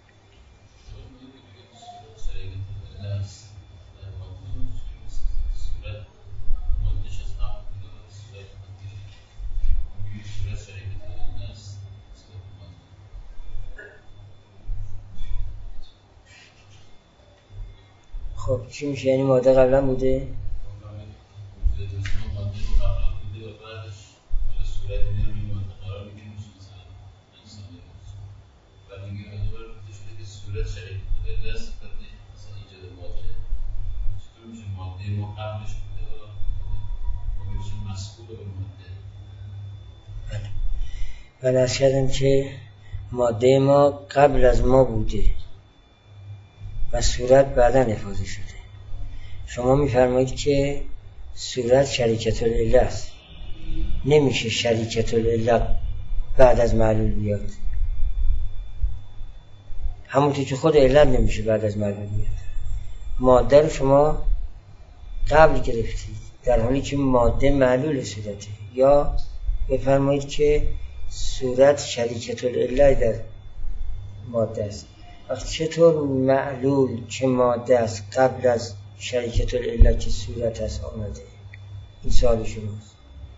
خب چی میشه؟ یعنی ماده قبلا بوده؟ من از کردم که ماده ما قبل از ما بوده و صورت بعدا افاضه شده. شما میفرمایید که صورت شریکت العله است، نمیشه شریکت العله بعد از معلول بیاد، همونطور که خود علت نمیشه بعد از معلول بیاد. ماده رو شما قبل گرفتید در حالی که ماده معلول صورته. یا بفرمایید که صورت شریکت العله در ماده است. وقتی چطور معلول که ماده است قبل از شریکت العله که صورت است آمده؟ این سوال شماست.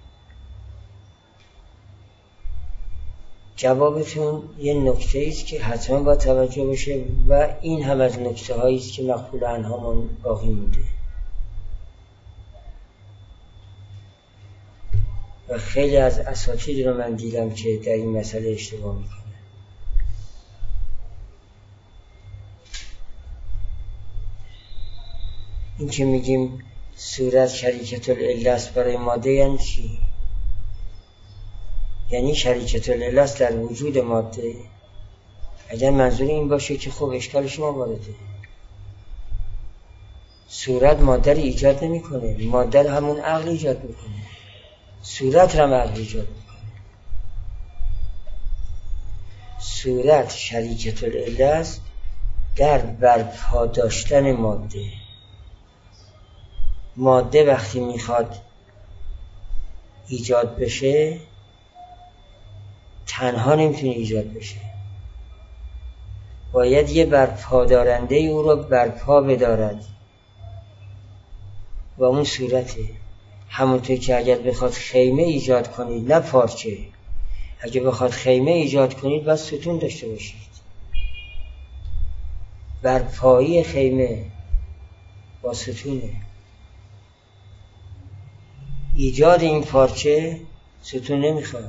جوابتون یه نکته ایست که حتما باید توجه بشه و این هم از نکته هایی است که مقبول عنهامون باقی مونده و خیلی از اساتید رو من دیدم که در این مسئله اشتباه میکنه. این که میگیم صورت شریکت العله است برای ماده یعنی چی؟ یعنی شریکت العله است در وجود ماده. اگر منظور این باشه که خب اشکال شما وارده. صورت ماده رو ایجاد نمی کنه، ماده رو همون عقل ایجاد میکنه، صورت رو هم عقل ایجاد میکنه. صورت شریکت العله است در برپا داشتن ماده. ماده وقتی میخواد ایجاد بشه تنها نمیتونه ایجاد بشه، باید یه برپادارنده او رو برپا بدارد و اون صورته. همونطور که اگر بخواد خیمه ایجاد کنید، نه پارچه، اگه بخواد خیمه ایجاد کنید باید ستون داشته باشید. برپایی خیمه با ستونه. ایجاد این پارچه ستون نمیخواد،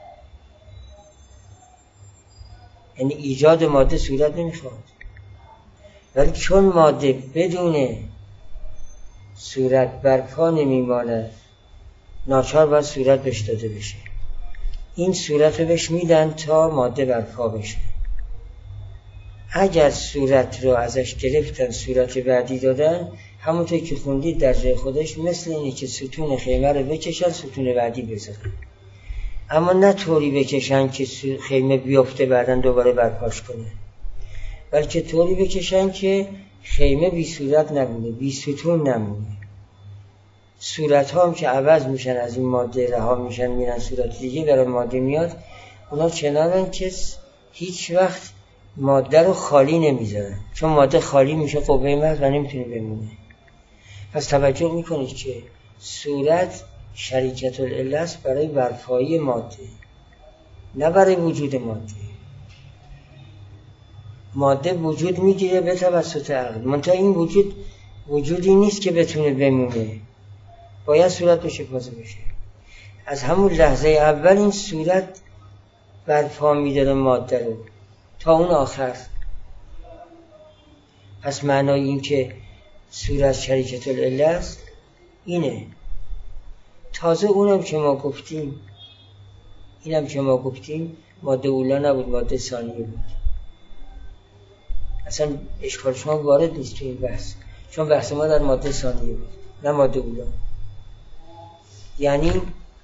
یعنی ایجاد ماده صورت نمیخواد، ولی چون ماده بدون صورت برپا نمیماند ناچار باید صورت بهش داده بشه. این صورت رو بهش میدن تا ماده برپا بشه. اگر صورت رو ازش گرفتن صورت بعدی دادن، همونطور که خوندید در جای خودش، مثل اینه که ستون خیمه رو بکشن ستون بعدی بذارن، اما نه طوری بکشن که خیمه بیفته بعدن دوباره برپاش کنه، بلکه طوری بکشن که خیمه بی صورت نمونه، بی ستون نمونه. صورت ها هم که عوض میشن، از این ماده رها میشن میرن صورت دیگه برای ماده میاد، اونا چنانن که هیچ وقت ماده رو خالی نمیذارن، چون ماده خالی میشه قوه محض و نمیتونه بمونه. پس توجه میکنید که صورت شریکت العله است برای برپایی ماده، نه برای وجود ماده. ماده وجود میگیره به توسط عقل، منتها این وجودی نیست که بتونه بمونه، باید صورت بشه پازه بشه. از همون لحظه اول این صورت برپا میداره ماده رو تا اون آخر. پس معنای این که صورت شریکت العله است اینه. تازه اینم که ما گفتیم ماده اولا نبود، ماده ثانیه بود. اصلا اشکال شما وارد نیست تو این بحث، چون بحث ما در ماده ثانیه بود نه ماده اولا. یعنی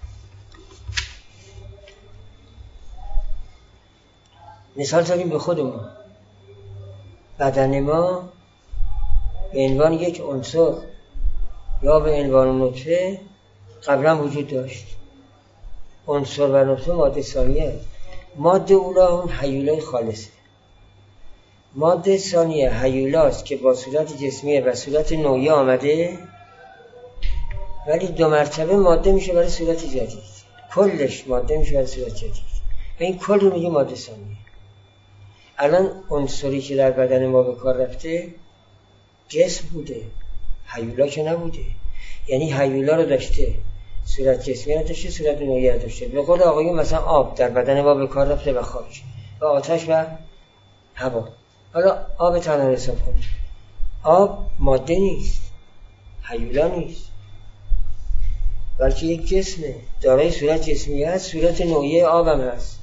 مثال زدیم به خودمون، بدن ما به عنوان یک عنصر یا به عنوان نطفه قبلا وجود داشت. عنصر و نطفه ماده ثانیه. ماده اولا اون هیولای خالصه. ماده ثانیه هیولاست که با صورت جسمیه و صورت نوعی آمده، ولی 2 مرتبه ماده میشه برای صورت جدید. کلش ماده میشه برای صورت جدید و این کل رو میگه ماده ثانیه. الان عنصری که در بدن ما به کار رفته جسم بوده، هیولا که نبوده. یعنی هیولا رو داشته، صورت جسمی رو داشته، صورت نوعی رو داشته. به قول آقایون مثلا آب در بدن ما به کار رفته و خاک و آتش و هوا. حالا آب تنها حساب کنید، آب ماده نیست، هیولا نیست، بلکه یک جسمه دارای صورت جسمی هست، صورت نوعی آب هم هست.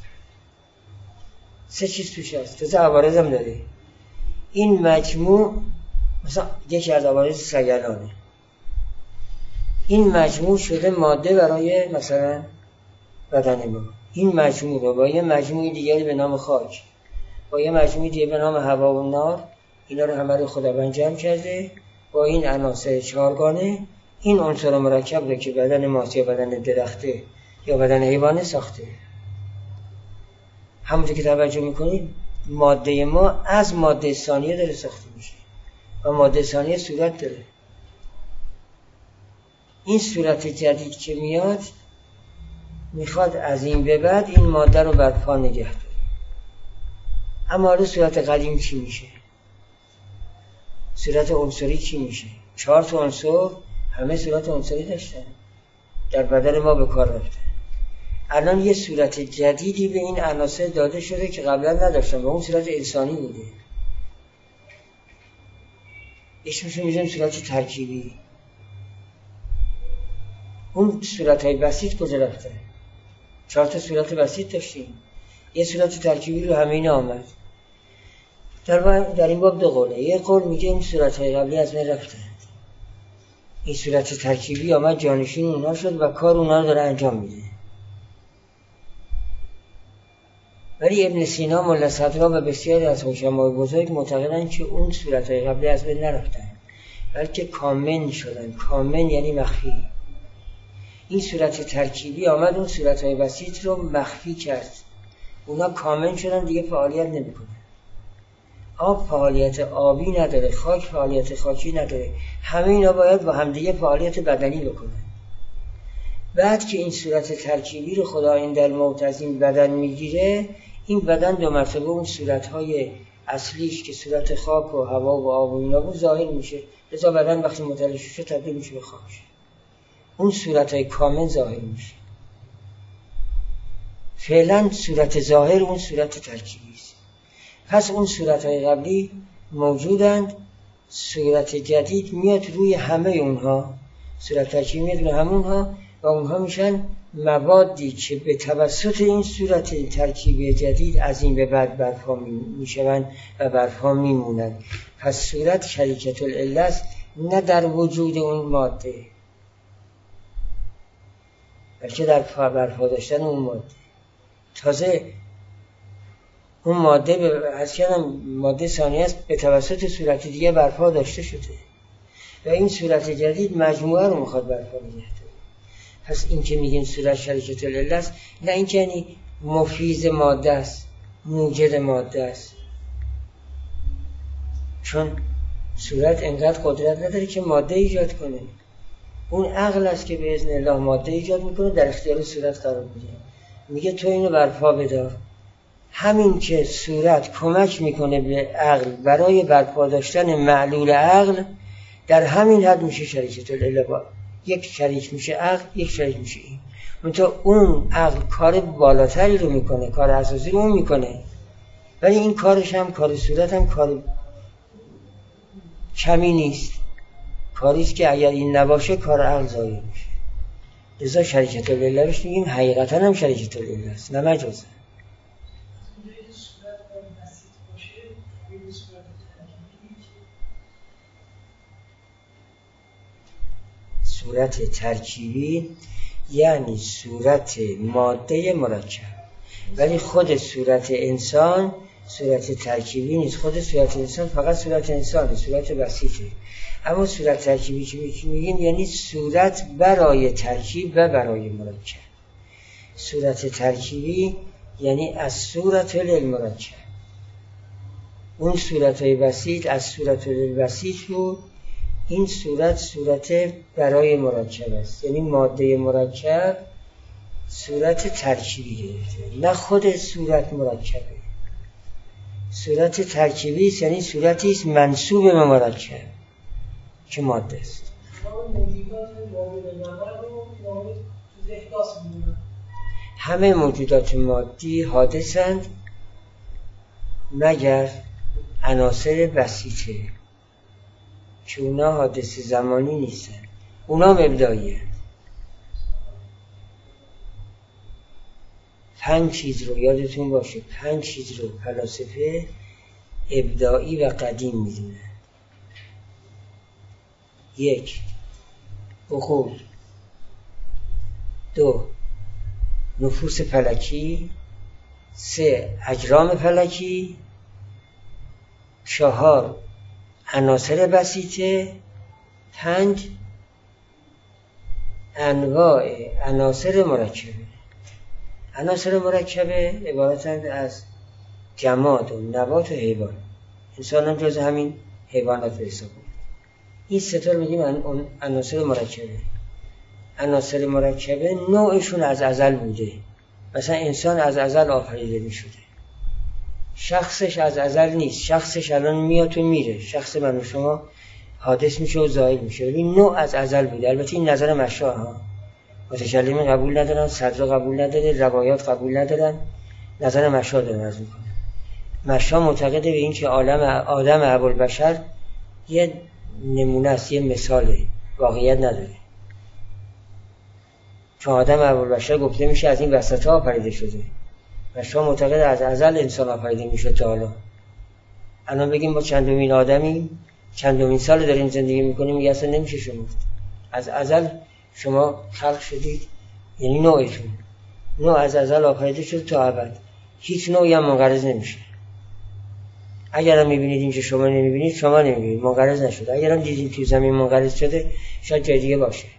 3 چیز توش هست، تازه عوارض هم داره. این مجموع مثلا یکی از عوارض سیلانه. این مجموع شده ماده برای مثلا بدن ما. این مجموع رو با یه مجموع دیگری به نام خاک، با یه مجموع دیگه به نام هوا و نار، اینا رو همه رو خداوند جمع کرده با این عناصر 4گانه این عنصر مرکب رو که بدن ماست یا بدن درخته یا بدن حیوانه ساخته. همونطور که توجه میکنید ماده ما از ماده ثانیه داره ساخته میشه و ماده ثانیه صورت داره. این صورت جدید که میاد میخواد از این به بعد این ماده رو برپا نگه داره. اما حالا صورت قدیم چی میشه؟ صورت عنصری چی میشه؟ 4 تا عنصر همه صورت عنصری داشتن، در بدن ما به کار رفتن. الان یه صورت جدیدی به این عناصر داده شده که قبلا نداشتن و اون صورت انسانی بوده. اسمشو میذاریم صورت ترکیبی. اون صورت‌های بسیط کجا رفته؟ 4 تا صورت بسیط داشتیم، یه صورت ترکیبی رو همه اینا آمد. در این باب 2 قوله. یه قول میگه این صورت‌های قبلی از من رفتن، این صورت ترکیبی آمد جانشین اونا شد و کار اونا رو داره انجام میده. ولی ابن سینا، ملا صدرا و بسیاری از حکمای بزرگ معتقدند که اون صورت‌های قبلی از بین نرفتن، بلکه کامن شدن. کامن یعنی مخفی. این صورت ترکیبی آمد اون صورت‌های بسیط رو مخفی کرد، اونا کامن شدن، دیگه فعالیت نمی‌کنن. آب فعالیت آبی نداره، خاک فعالیت خاکی نداره، همه اینا باید با همدیگه فعالیت بدنی بکنن. بعد که این صورت ترکیبی رو خداوند در موت از این بدن میگیره، این بدن 2 مرتبه اون صورت‌های اصلیش که صورت خاک و هوا و آب و اینا بود ظاهر میشه. لذا بدن وقتی متلاشی شد تبدیل میشه به خاک، اون صورت‌های کامل ظاهر میشه. فعلا صورت ظاهر اون صورت ترکیبی است. پس اون صورت‌های قبلی موجودند، صورت جدید میاد روی همه اونها، صورت ترکیبی میاد روی همه اونها و اونها میشن موادی که به توسط این صورت ترکیبی جدید از این به بعد برپا میشوند و برپا میمونند. پس صورت شریکت العله است، نه در وجود اون ماده، بلکه در برپا داشتن اون ماده. تازه اون ماده ماده ثانیه است، به توسط صورت دیگه برپا داشته شده و این صورت جدید مجموعه رو میخواد برپا نگه داره. پس این که میگیم صورت شریکت العله است، نه این که یعنی مفیض ماده است، موجد ماده است، چون صورت انقدر قدرت نداره که ماده ایجاد کنه. اون عقل است که به اذن الله ماده ایجاد میکنه، در اختیار صورت قرار میده. میگه تو اینو برپا بدار. همین که صورت کمک میکنه به عقل برای برپا داشتن معلول عقل، در همین حد میشه شریکت العله. یک شریک میشه عقل، یک شریک میشه این. منتها اون عقل کار بالاتری رو میکنه، کار اساسی رو میکنه، ولی این کارش هم، کار صورت هم کار کمی نیست. کاریست که اگر این نباشه کار عقل ضایع میشه. لذا شریکت العله بهش میگیم حقیقتا هم شریکت العله است، نه مجازه. صورت ترکیبی یعنی صورت ماده مرکب، ولی خود صورت انسان صورت ترکیبی نیست. خود صورت انسان فقط صورت انسانه، صورت بسیطه. اما صورت ترکیبی که میگیم یعنی صورت برای ترکیب و برای مرکب. صورت ترکیبی یعنی از صورت للمرکب. اون صورت‌های بسیط از صورت للبسیط بود، این صورت برای مرکب است، یعنی ماده مرکب صورت ترکیبی گرفته، نه خود صورت مرکبه. صورت ترکیبی است یعنی صورتی است منسوب به مرکب که ماده است. همه موجودات مادی حادثند مگر عناصر بسیطه که اونا حادث زمانی نیستن، اونا ابداعی هست. 5 چیز رو یادتون باشه، 5 چیز رو فلاسفه ابداعی و قدیم میدونن. 1 عقول، 2 نفوس فلکی، 3 اجرام فلکی، 4 عناصر بسیطه، 5 انواع عناصر مرکبه. عناصر مرکبه عبارتند از جماد و نبات و حیوان. انسان هم جز همین حیوانات به حساب میاد. این سه تا رو میگیم عناصر مرکبه. عناصر مرکبه نوعشون از ازل بوده. مثلا انسان از ازل آفریده میشده، شخصش از ازل نیست، شخصش الان میاد و میره، شخص من و شما حادث میشه و زائل میشه، ولی نوع از ازل بوده. البته این نظر مشا ها، متکلمین قبول ندارن، صدر قبول نداره، روایات قبول ندارن، نظر مشا دارن از میکنه. مشا معتقده به این که آدم ابوالبشر یه نمونه است، یه مثاله، واقعیت نداره. چون آدم ابوالبشر گفته میشه از این وسطا آفریده شده. مشا معتقد از ازل انسان آفریده میشه تا حالا. الان بگیم ما چندمین آدمیم، چندمین سال داریم زندگی میکنیم، میگه اصلا نمیشه شمرد. از ازل شما خلق شدید، یعنی نوعتون نوع از ازل آفریده شده تا ابد، هیچ نوعی هم منقرض نمیشه. اگر هم میبینید این که شما نمیبینید، شما نمیبینید، منقرض نشده. اگر هم دیدید تو زمین منقرض شده، شاید جای دیگه باشه.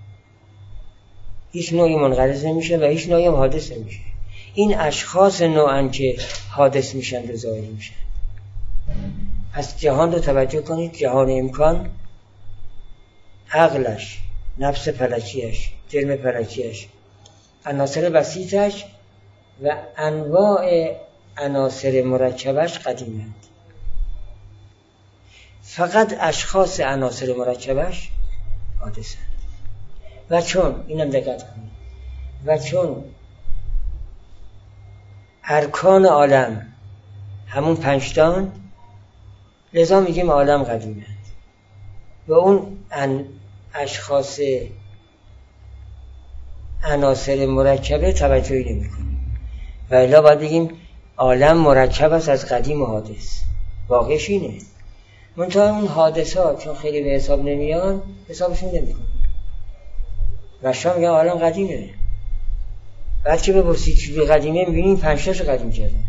هیچ نوعی منقرض نمیشه و هیچ نوعی هم حادث نمیشه. این اشخاص نوعن که حادث میشن و ظاهر میشن. پس جهان رو توجه کنید، جهان امکان، عقلش، نفس فلکیش، جرم فلکیش، عناصر بسیطش و انواع عناصر مرکبش قدیمند. فقط اشخاص عناصر مرکبش حادثند. و چون اینم دقت کنید، و چون ارکان عالم همون 5 تان، لذا میگیم عالم قدیمه و اون اشخاص عناصر مرکبه توجهی نمی کنیم. و الا باید بگیم عالم مرکب است از قدیم و حادث. واقعش اینه. منتها اون حادثات چون خیلی به حساب نمیان، حسابشون نمی کنیم. مشا میگن عالم قدیمه. بعد که بپرسید چیزی قدیمه، میبینیم 5 تاشو قدیم کردن،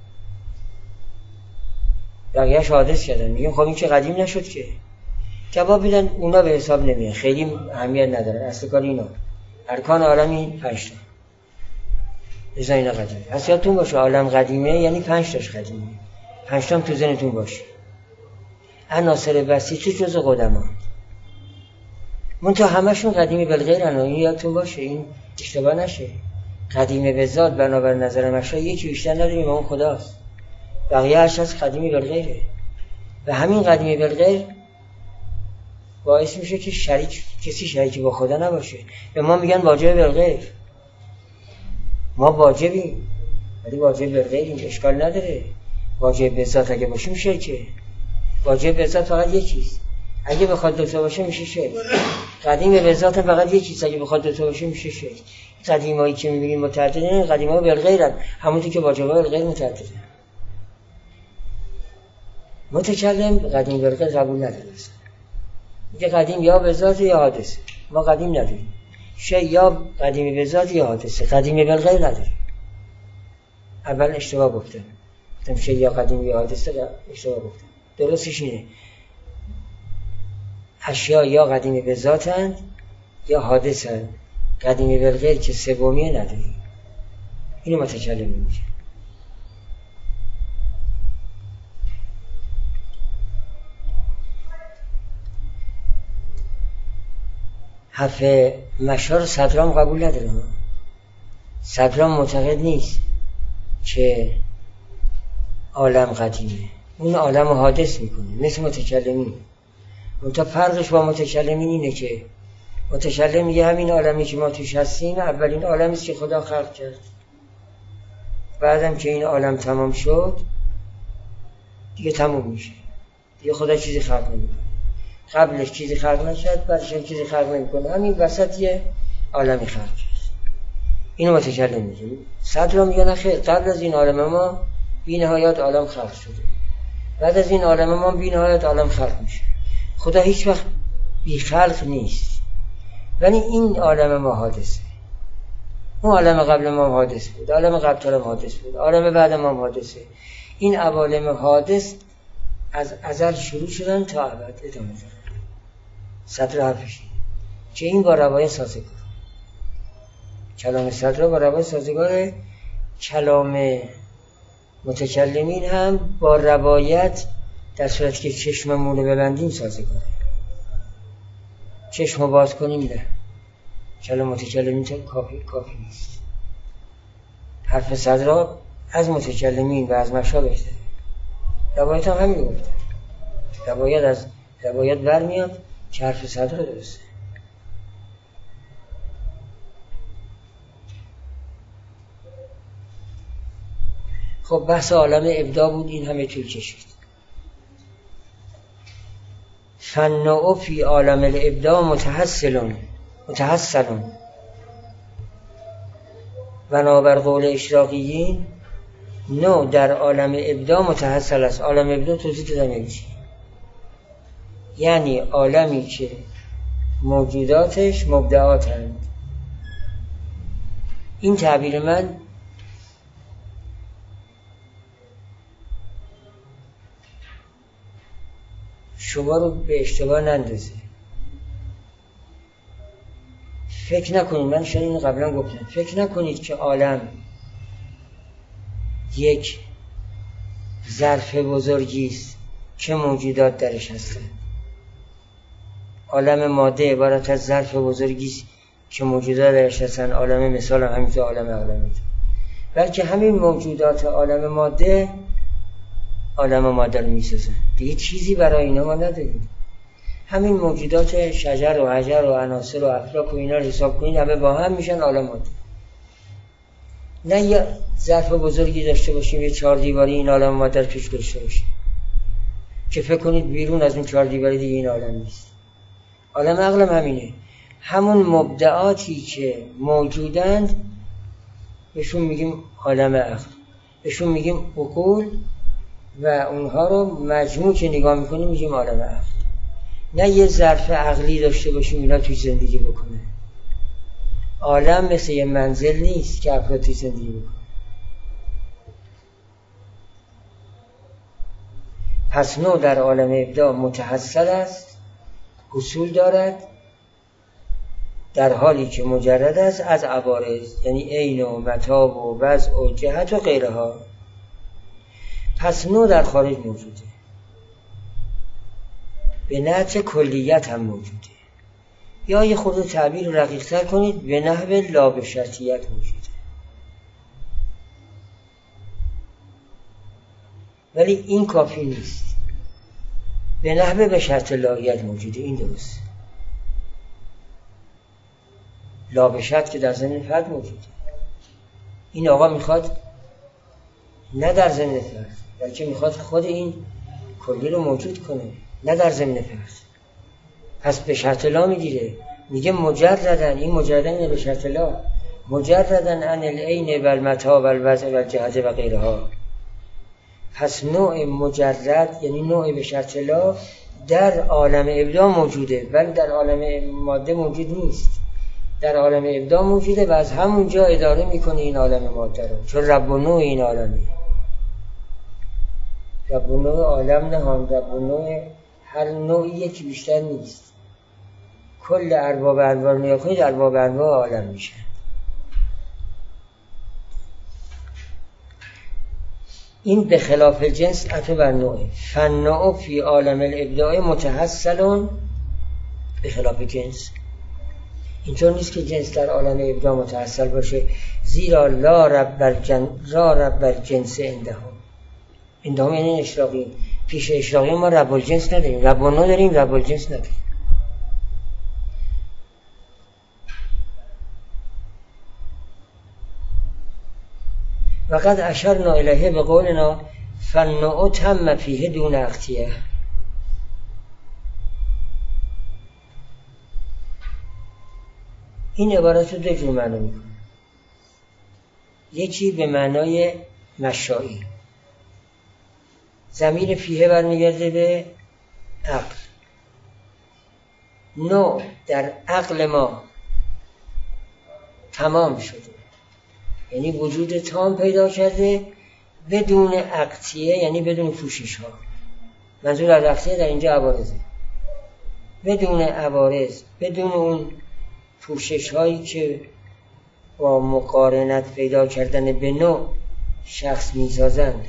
بقیه‌اش حادث کردن. میگیم خب این که قدیم نشد که. جواب میدن اونا به حساب نمیان، خیلی اهمیت نداره، اصل کار اینا. ارکان عالمی 5 تا، لذا اینا قدیمه. پس یادتون باشه عالم قدیمه یعنی 5 تاش قدیمه. 5 تا هم تو ذهنتون باشه. عناصر بسیط جزء قدما منتها همشون قدیمی بالغیرن. این یادتون باشه، این اشتباه نشه. قدیمی به ذات بنابر نظر مشایخ یکی بیشتر نداریم، اون خداست. بقیه هرش از قدیمی بالغیره و همین قدیمی بالغیر باعث میشه که کسی شریکی با خدا نباشه. به ما میگن واجب بالغیر، ما واجبیم ولی واجب بالغیریم، اشکال نداره. واجب به ذات اگه باشه میشه که واجب به ذات فقط یکیست، اگه بخواد دوتا باشه میشه شرک. قدیم به ذات فقط یکیست، اگه بخواد دوتا باشه میشه شرک. قدیمایی که میبینیم متعددن، قدیم‌ها بالغیرن، همونطور که واجب‌ها بالغیر متعددن. متکلم قدیم بالغیر قبول نداره. میگه قدیم یا به ذات یا حادثه. ما قدیم نداریم، یا قدیمی به ذات یا حادثه، قدیمی بالغیر نداریم. اول اشتباه گفتم یا قدیمی یا حادثه، اشتباه گفتم. درستش اینه اشیا یا قدیمی به ذاتند یا حادثند، قدیمی بالغیر که سومیه نداریم. اینو متکلم میگه. حرف مشار صدرام قبول نداره. صدرام معتقد نیست که عالم قدیمه، اون عالم حادث میکنه مثل متکلمین. منتها فرقش با متکلمین اینه که متکلم میگه همین عالمی که ما توش هستیم اولین عالمی است که خدا خلق کرد، بعدم که این عالم تمام شد دیگه تموم میشه، دیگه خدا چیزی خلق نمیکنه. قبلش چیزی خلق نشد، بعدش چیزی خلق نمیکنه، همین وسط یه عالمی خلق کرد. اینو متکلم میگه. صدرا میگه نه خیر، قبل از این عالم ما بی نهایت عالم خلق شده، بعد از این عالم ما بی نهایت عالم خلق میشه. خدا هیچ وقت بی خلق نیست، ولی این عالم ما حادثه. اون عالم قبل ما حادث بود، عالم قبل ما حادث بود، عالم بعد ما حادثه. این عوالم حادث از ازل شروع شدن تا ابد ادامه دارن. صدر حرفش که این با روایت سازگار، کلام صدر با روایت سازگاره. کلام متکلمین هم با روایت در صورتی که چشممون رو ببندیم سازگاره. چشم رو باز کنیم نه، کلام متکلمین تا کافی نیست. حرف صدر از متکلمین و از مشایخ بهتره. روایت هم همین گفته، روایت از روایت برمیاد که حرف صدر درسته. خب بحث عالم ابداع بود، این همه طول کشید. فالنوع فی عالم الابداع متحصلون بنابر قول اشراقیین نوع در عالم ابداع متحصل است. عالم ابداع توضیح دادم یعنی عالمی که موجوداتش مبدعات هستند. این تعبیر من شما رو به اشتباه نندازه. فکر نکنید، من شاید اینو قبلا گفتم، فکر نکنید که عالم یک ظرف بزرگی است که موجودات درش هستند. عالم ماده عبارت از ظرف بزرگی است که موجودات درش هستند. عالم مثال هم همینطور عالمی، بلکه همین موجودات عالم ماده رو میسازن. دیگه چیزی برای اینا ما نداریم. همین موجودات شجر و حجر و عناصر و افلاک و اینا رو حساب کنید، همه با هم میشن عالم ماده. نه یه ظرف بزرگی داشته باشیم، یه 4 دیواری این عالم ماده رو توش داشته باشیم که فکر کنید بیرون از اون 4 دیواری دیگه این عالم نیست. عالم عقل همینه. همون مبدعاتی که موجودند بهشون میگیم عالم عقل، بهشون میگیم عقول، و اونها رو مجموع که نگاه میکنیم میگیم عالم عقل. نه یه ظرف عقلی داشته باشیم اینا توی زندگی بکنه. عالم مثل یه منزل نیست که افراد توی زندگی بکنه. پس نوع در عالم ابداع متحصل است، حصول دارد، در حالی که مجرد است از عوارض، یعنی عین و متاع و وضع و جهت و غیرها. پس نوع در خارج موجوده. به نحو کلیت هم موجوده، یا یه خورده تعبیر رقیق‌تر کنید به نحو لابشرطیت موجوده. ولی این کافی نیست. به نحو به شرط لایت موجوده، این درست. لابشرط که در ضمن فرد موجوده. این آقا میخواد نه در ضمن فرد، بلکه میخواد خود این کلی رو موجود کنه، نه در ضمن فرد. پس به شرط لا میگیره، میگه مجردن، این مجردن به شرط لا، مجردن عن العین و المتاع و الوضع و الجهت و غیرها. پس نوع مجرد یعنی نوع به شرط لا در عالم ابداع موجوده، ولی در عالم ماده موجود نیست. در عالم ابداع موجوده و از همونجا اداره میکنه این عالم ماده رو، چون رب و نوع این عالمه. رب و نوع عالم نهان، رب و نوع هر نوعی یکی بیشتر نیست. کل ارباب انواع نیا کنید، ارباب انواع عالم میشه. این به خلاف جنس عطف بر نوعه. فالنوع فی عالم الابداع متحصل به خلاف جنس. اینطور نیست که جنس در عالم ابداع متحصل باشه، زیرا لا رب الجنس عندهم یعنی اشراقی. پیش اشراقی ما رب الجنس نداریم، رب النوع داریم، رب الجنس نداریم. وقد اشرنا الیه به قولنا فالنوع تم فیه دون اختیه. این عبارت رو دو جور معنی میکنه. یکی به معنای مشائی، ضمیر فیه برمیگرده به عقل. نوع در عقل ما تمام شده، یعنی وجود تام پیدا کرده بدون اقطیه، یعنی بدون پوشش ها. منظور از اقطیه در اینجا عوارضه، بدون عوارض، بدون اون پوشش هایی که با مقارنت پیدا کردن به نوع شخص میسازند.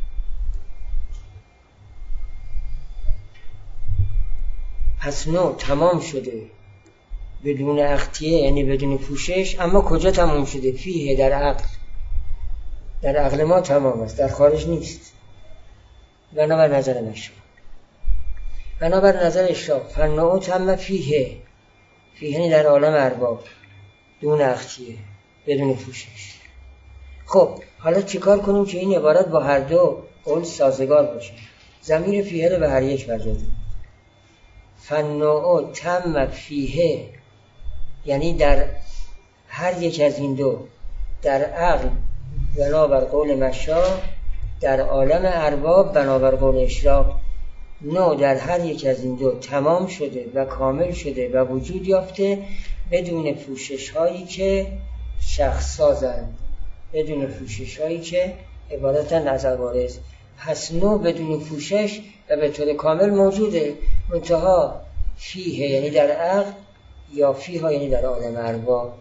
پس نوع تمام شده بدون اقطیه، یعنی بدون پوشش. اما کجا تمام شده؟ فیه، در عقل. در عقل ما تمام است، در خارج نیست. بنابر نظر مشروع، بنابر نظر اشراق، فالنوع تم فیه، یعنی در عالم ارباب دون اقطیه، بدون پوشش. خب حالا چیکار کنیم که این عبارت با هر دو قول سازگار باشه؟ ضمیر فیه رو به هر یک برگردونیم. فالنوع تم فیه یعنی در هر یک از این دو، در عقل بنابر قول مشا، در عالم ارباب بنابر قول اشراق. نوع در هر یک از این دو تمام شده و کامل شده و وجود یافته بدون پوشش هایی که شخص سازند، بدون پوشش هایی که عبارتن از عوارض. پس نوع بدون پوشش و به طور کامل موجوده، منتها فیه یعنی در عقل، یا فیها یعنی در عالم ارباب.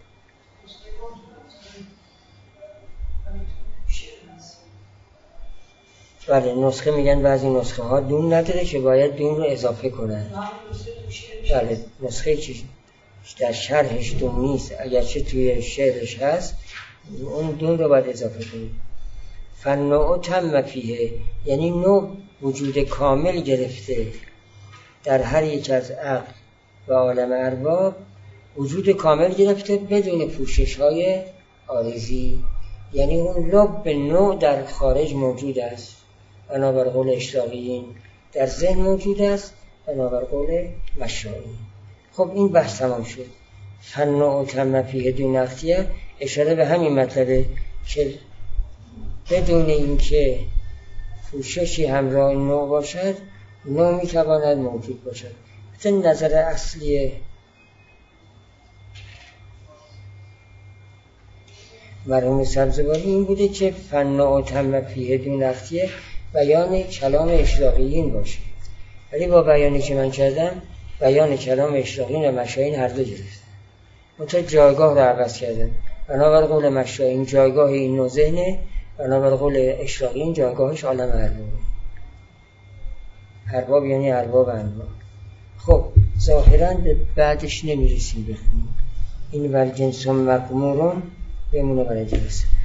بله، نسخه میگن بعضی نسخه ها دون نداره که باید دون رو اضافه کنن. بله، نسخه که در شرحش دون نیست، اگرچه توی شعرش هست، اون دون رو باید اضافه کنیم. فالنوع تم فیه یعنی نوع وجود کامل گرفته در هر یک از عقل و عالم ارباب، وجود کامل گرفته بدون پوشش های عارضی. یعنی اون لب نوع در خارج موجود است بنابر قول اشراقیین، در ذهن موجود است بنابر قول مشائی. خب این بحث تمام شد. فالنوع تم فیه دون اختیه اشاره به همین مطلبه که بدون اینکه پوششی همراه نوع باشد، نوع میتواند موجود باشد. مثل نظر اصلی مرحوم سبزواری این بوده که فالنوع تم فیه دون اختیه بیان کلام اشراقیین باشه، ولی با بیانی که من کردم بیان کلام اشراقیین و مشایین هر دو گرفتن، منتها جایگاه رو عوض کردن. بنابر قول مشایین جایگاه این نوع ذهنه، بنابر قول اشراقیین جایگاهش عالم ارباب. ارباب یعنی ارباب انواع. خب ظاهراً به بعدش نمیرسیم بخونیم. این والجنس مقمورون بمونه برای جلسه.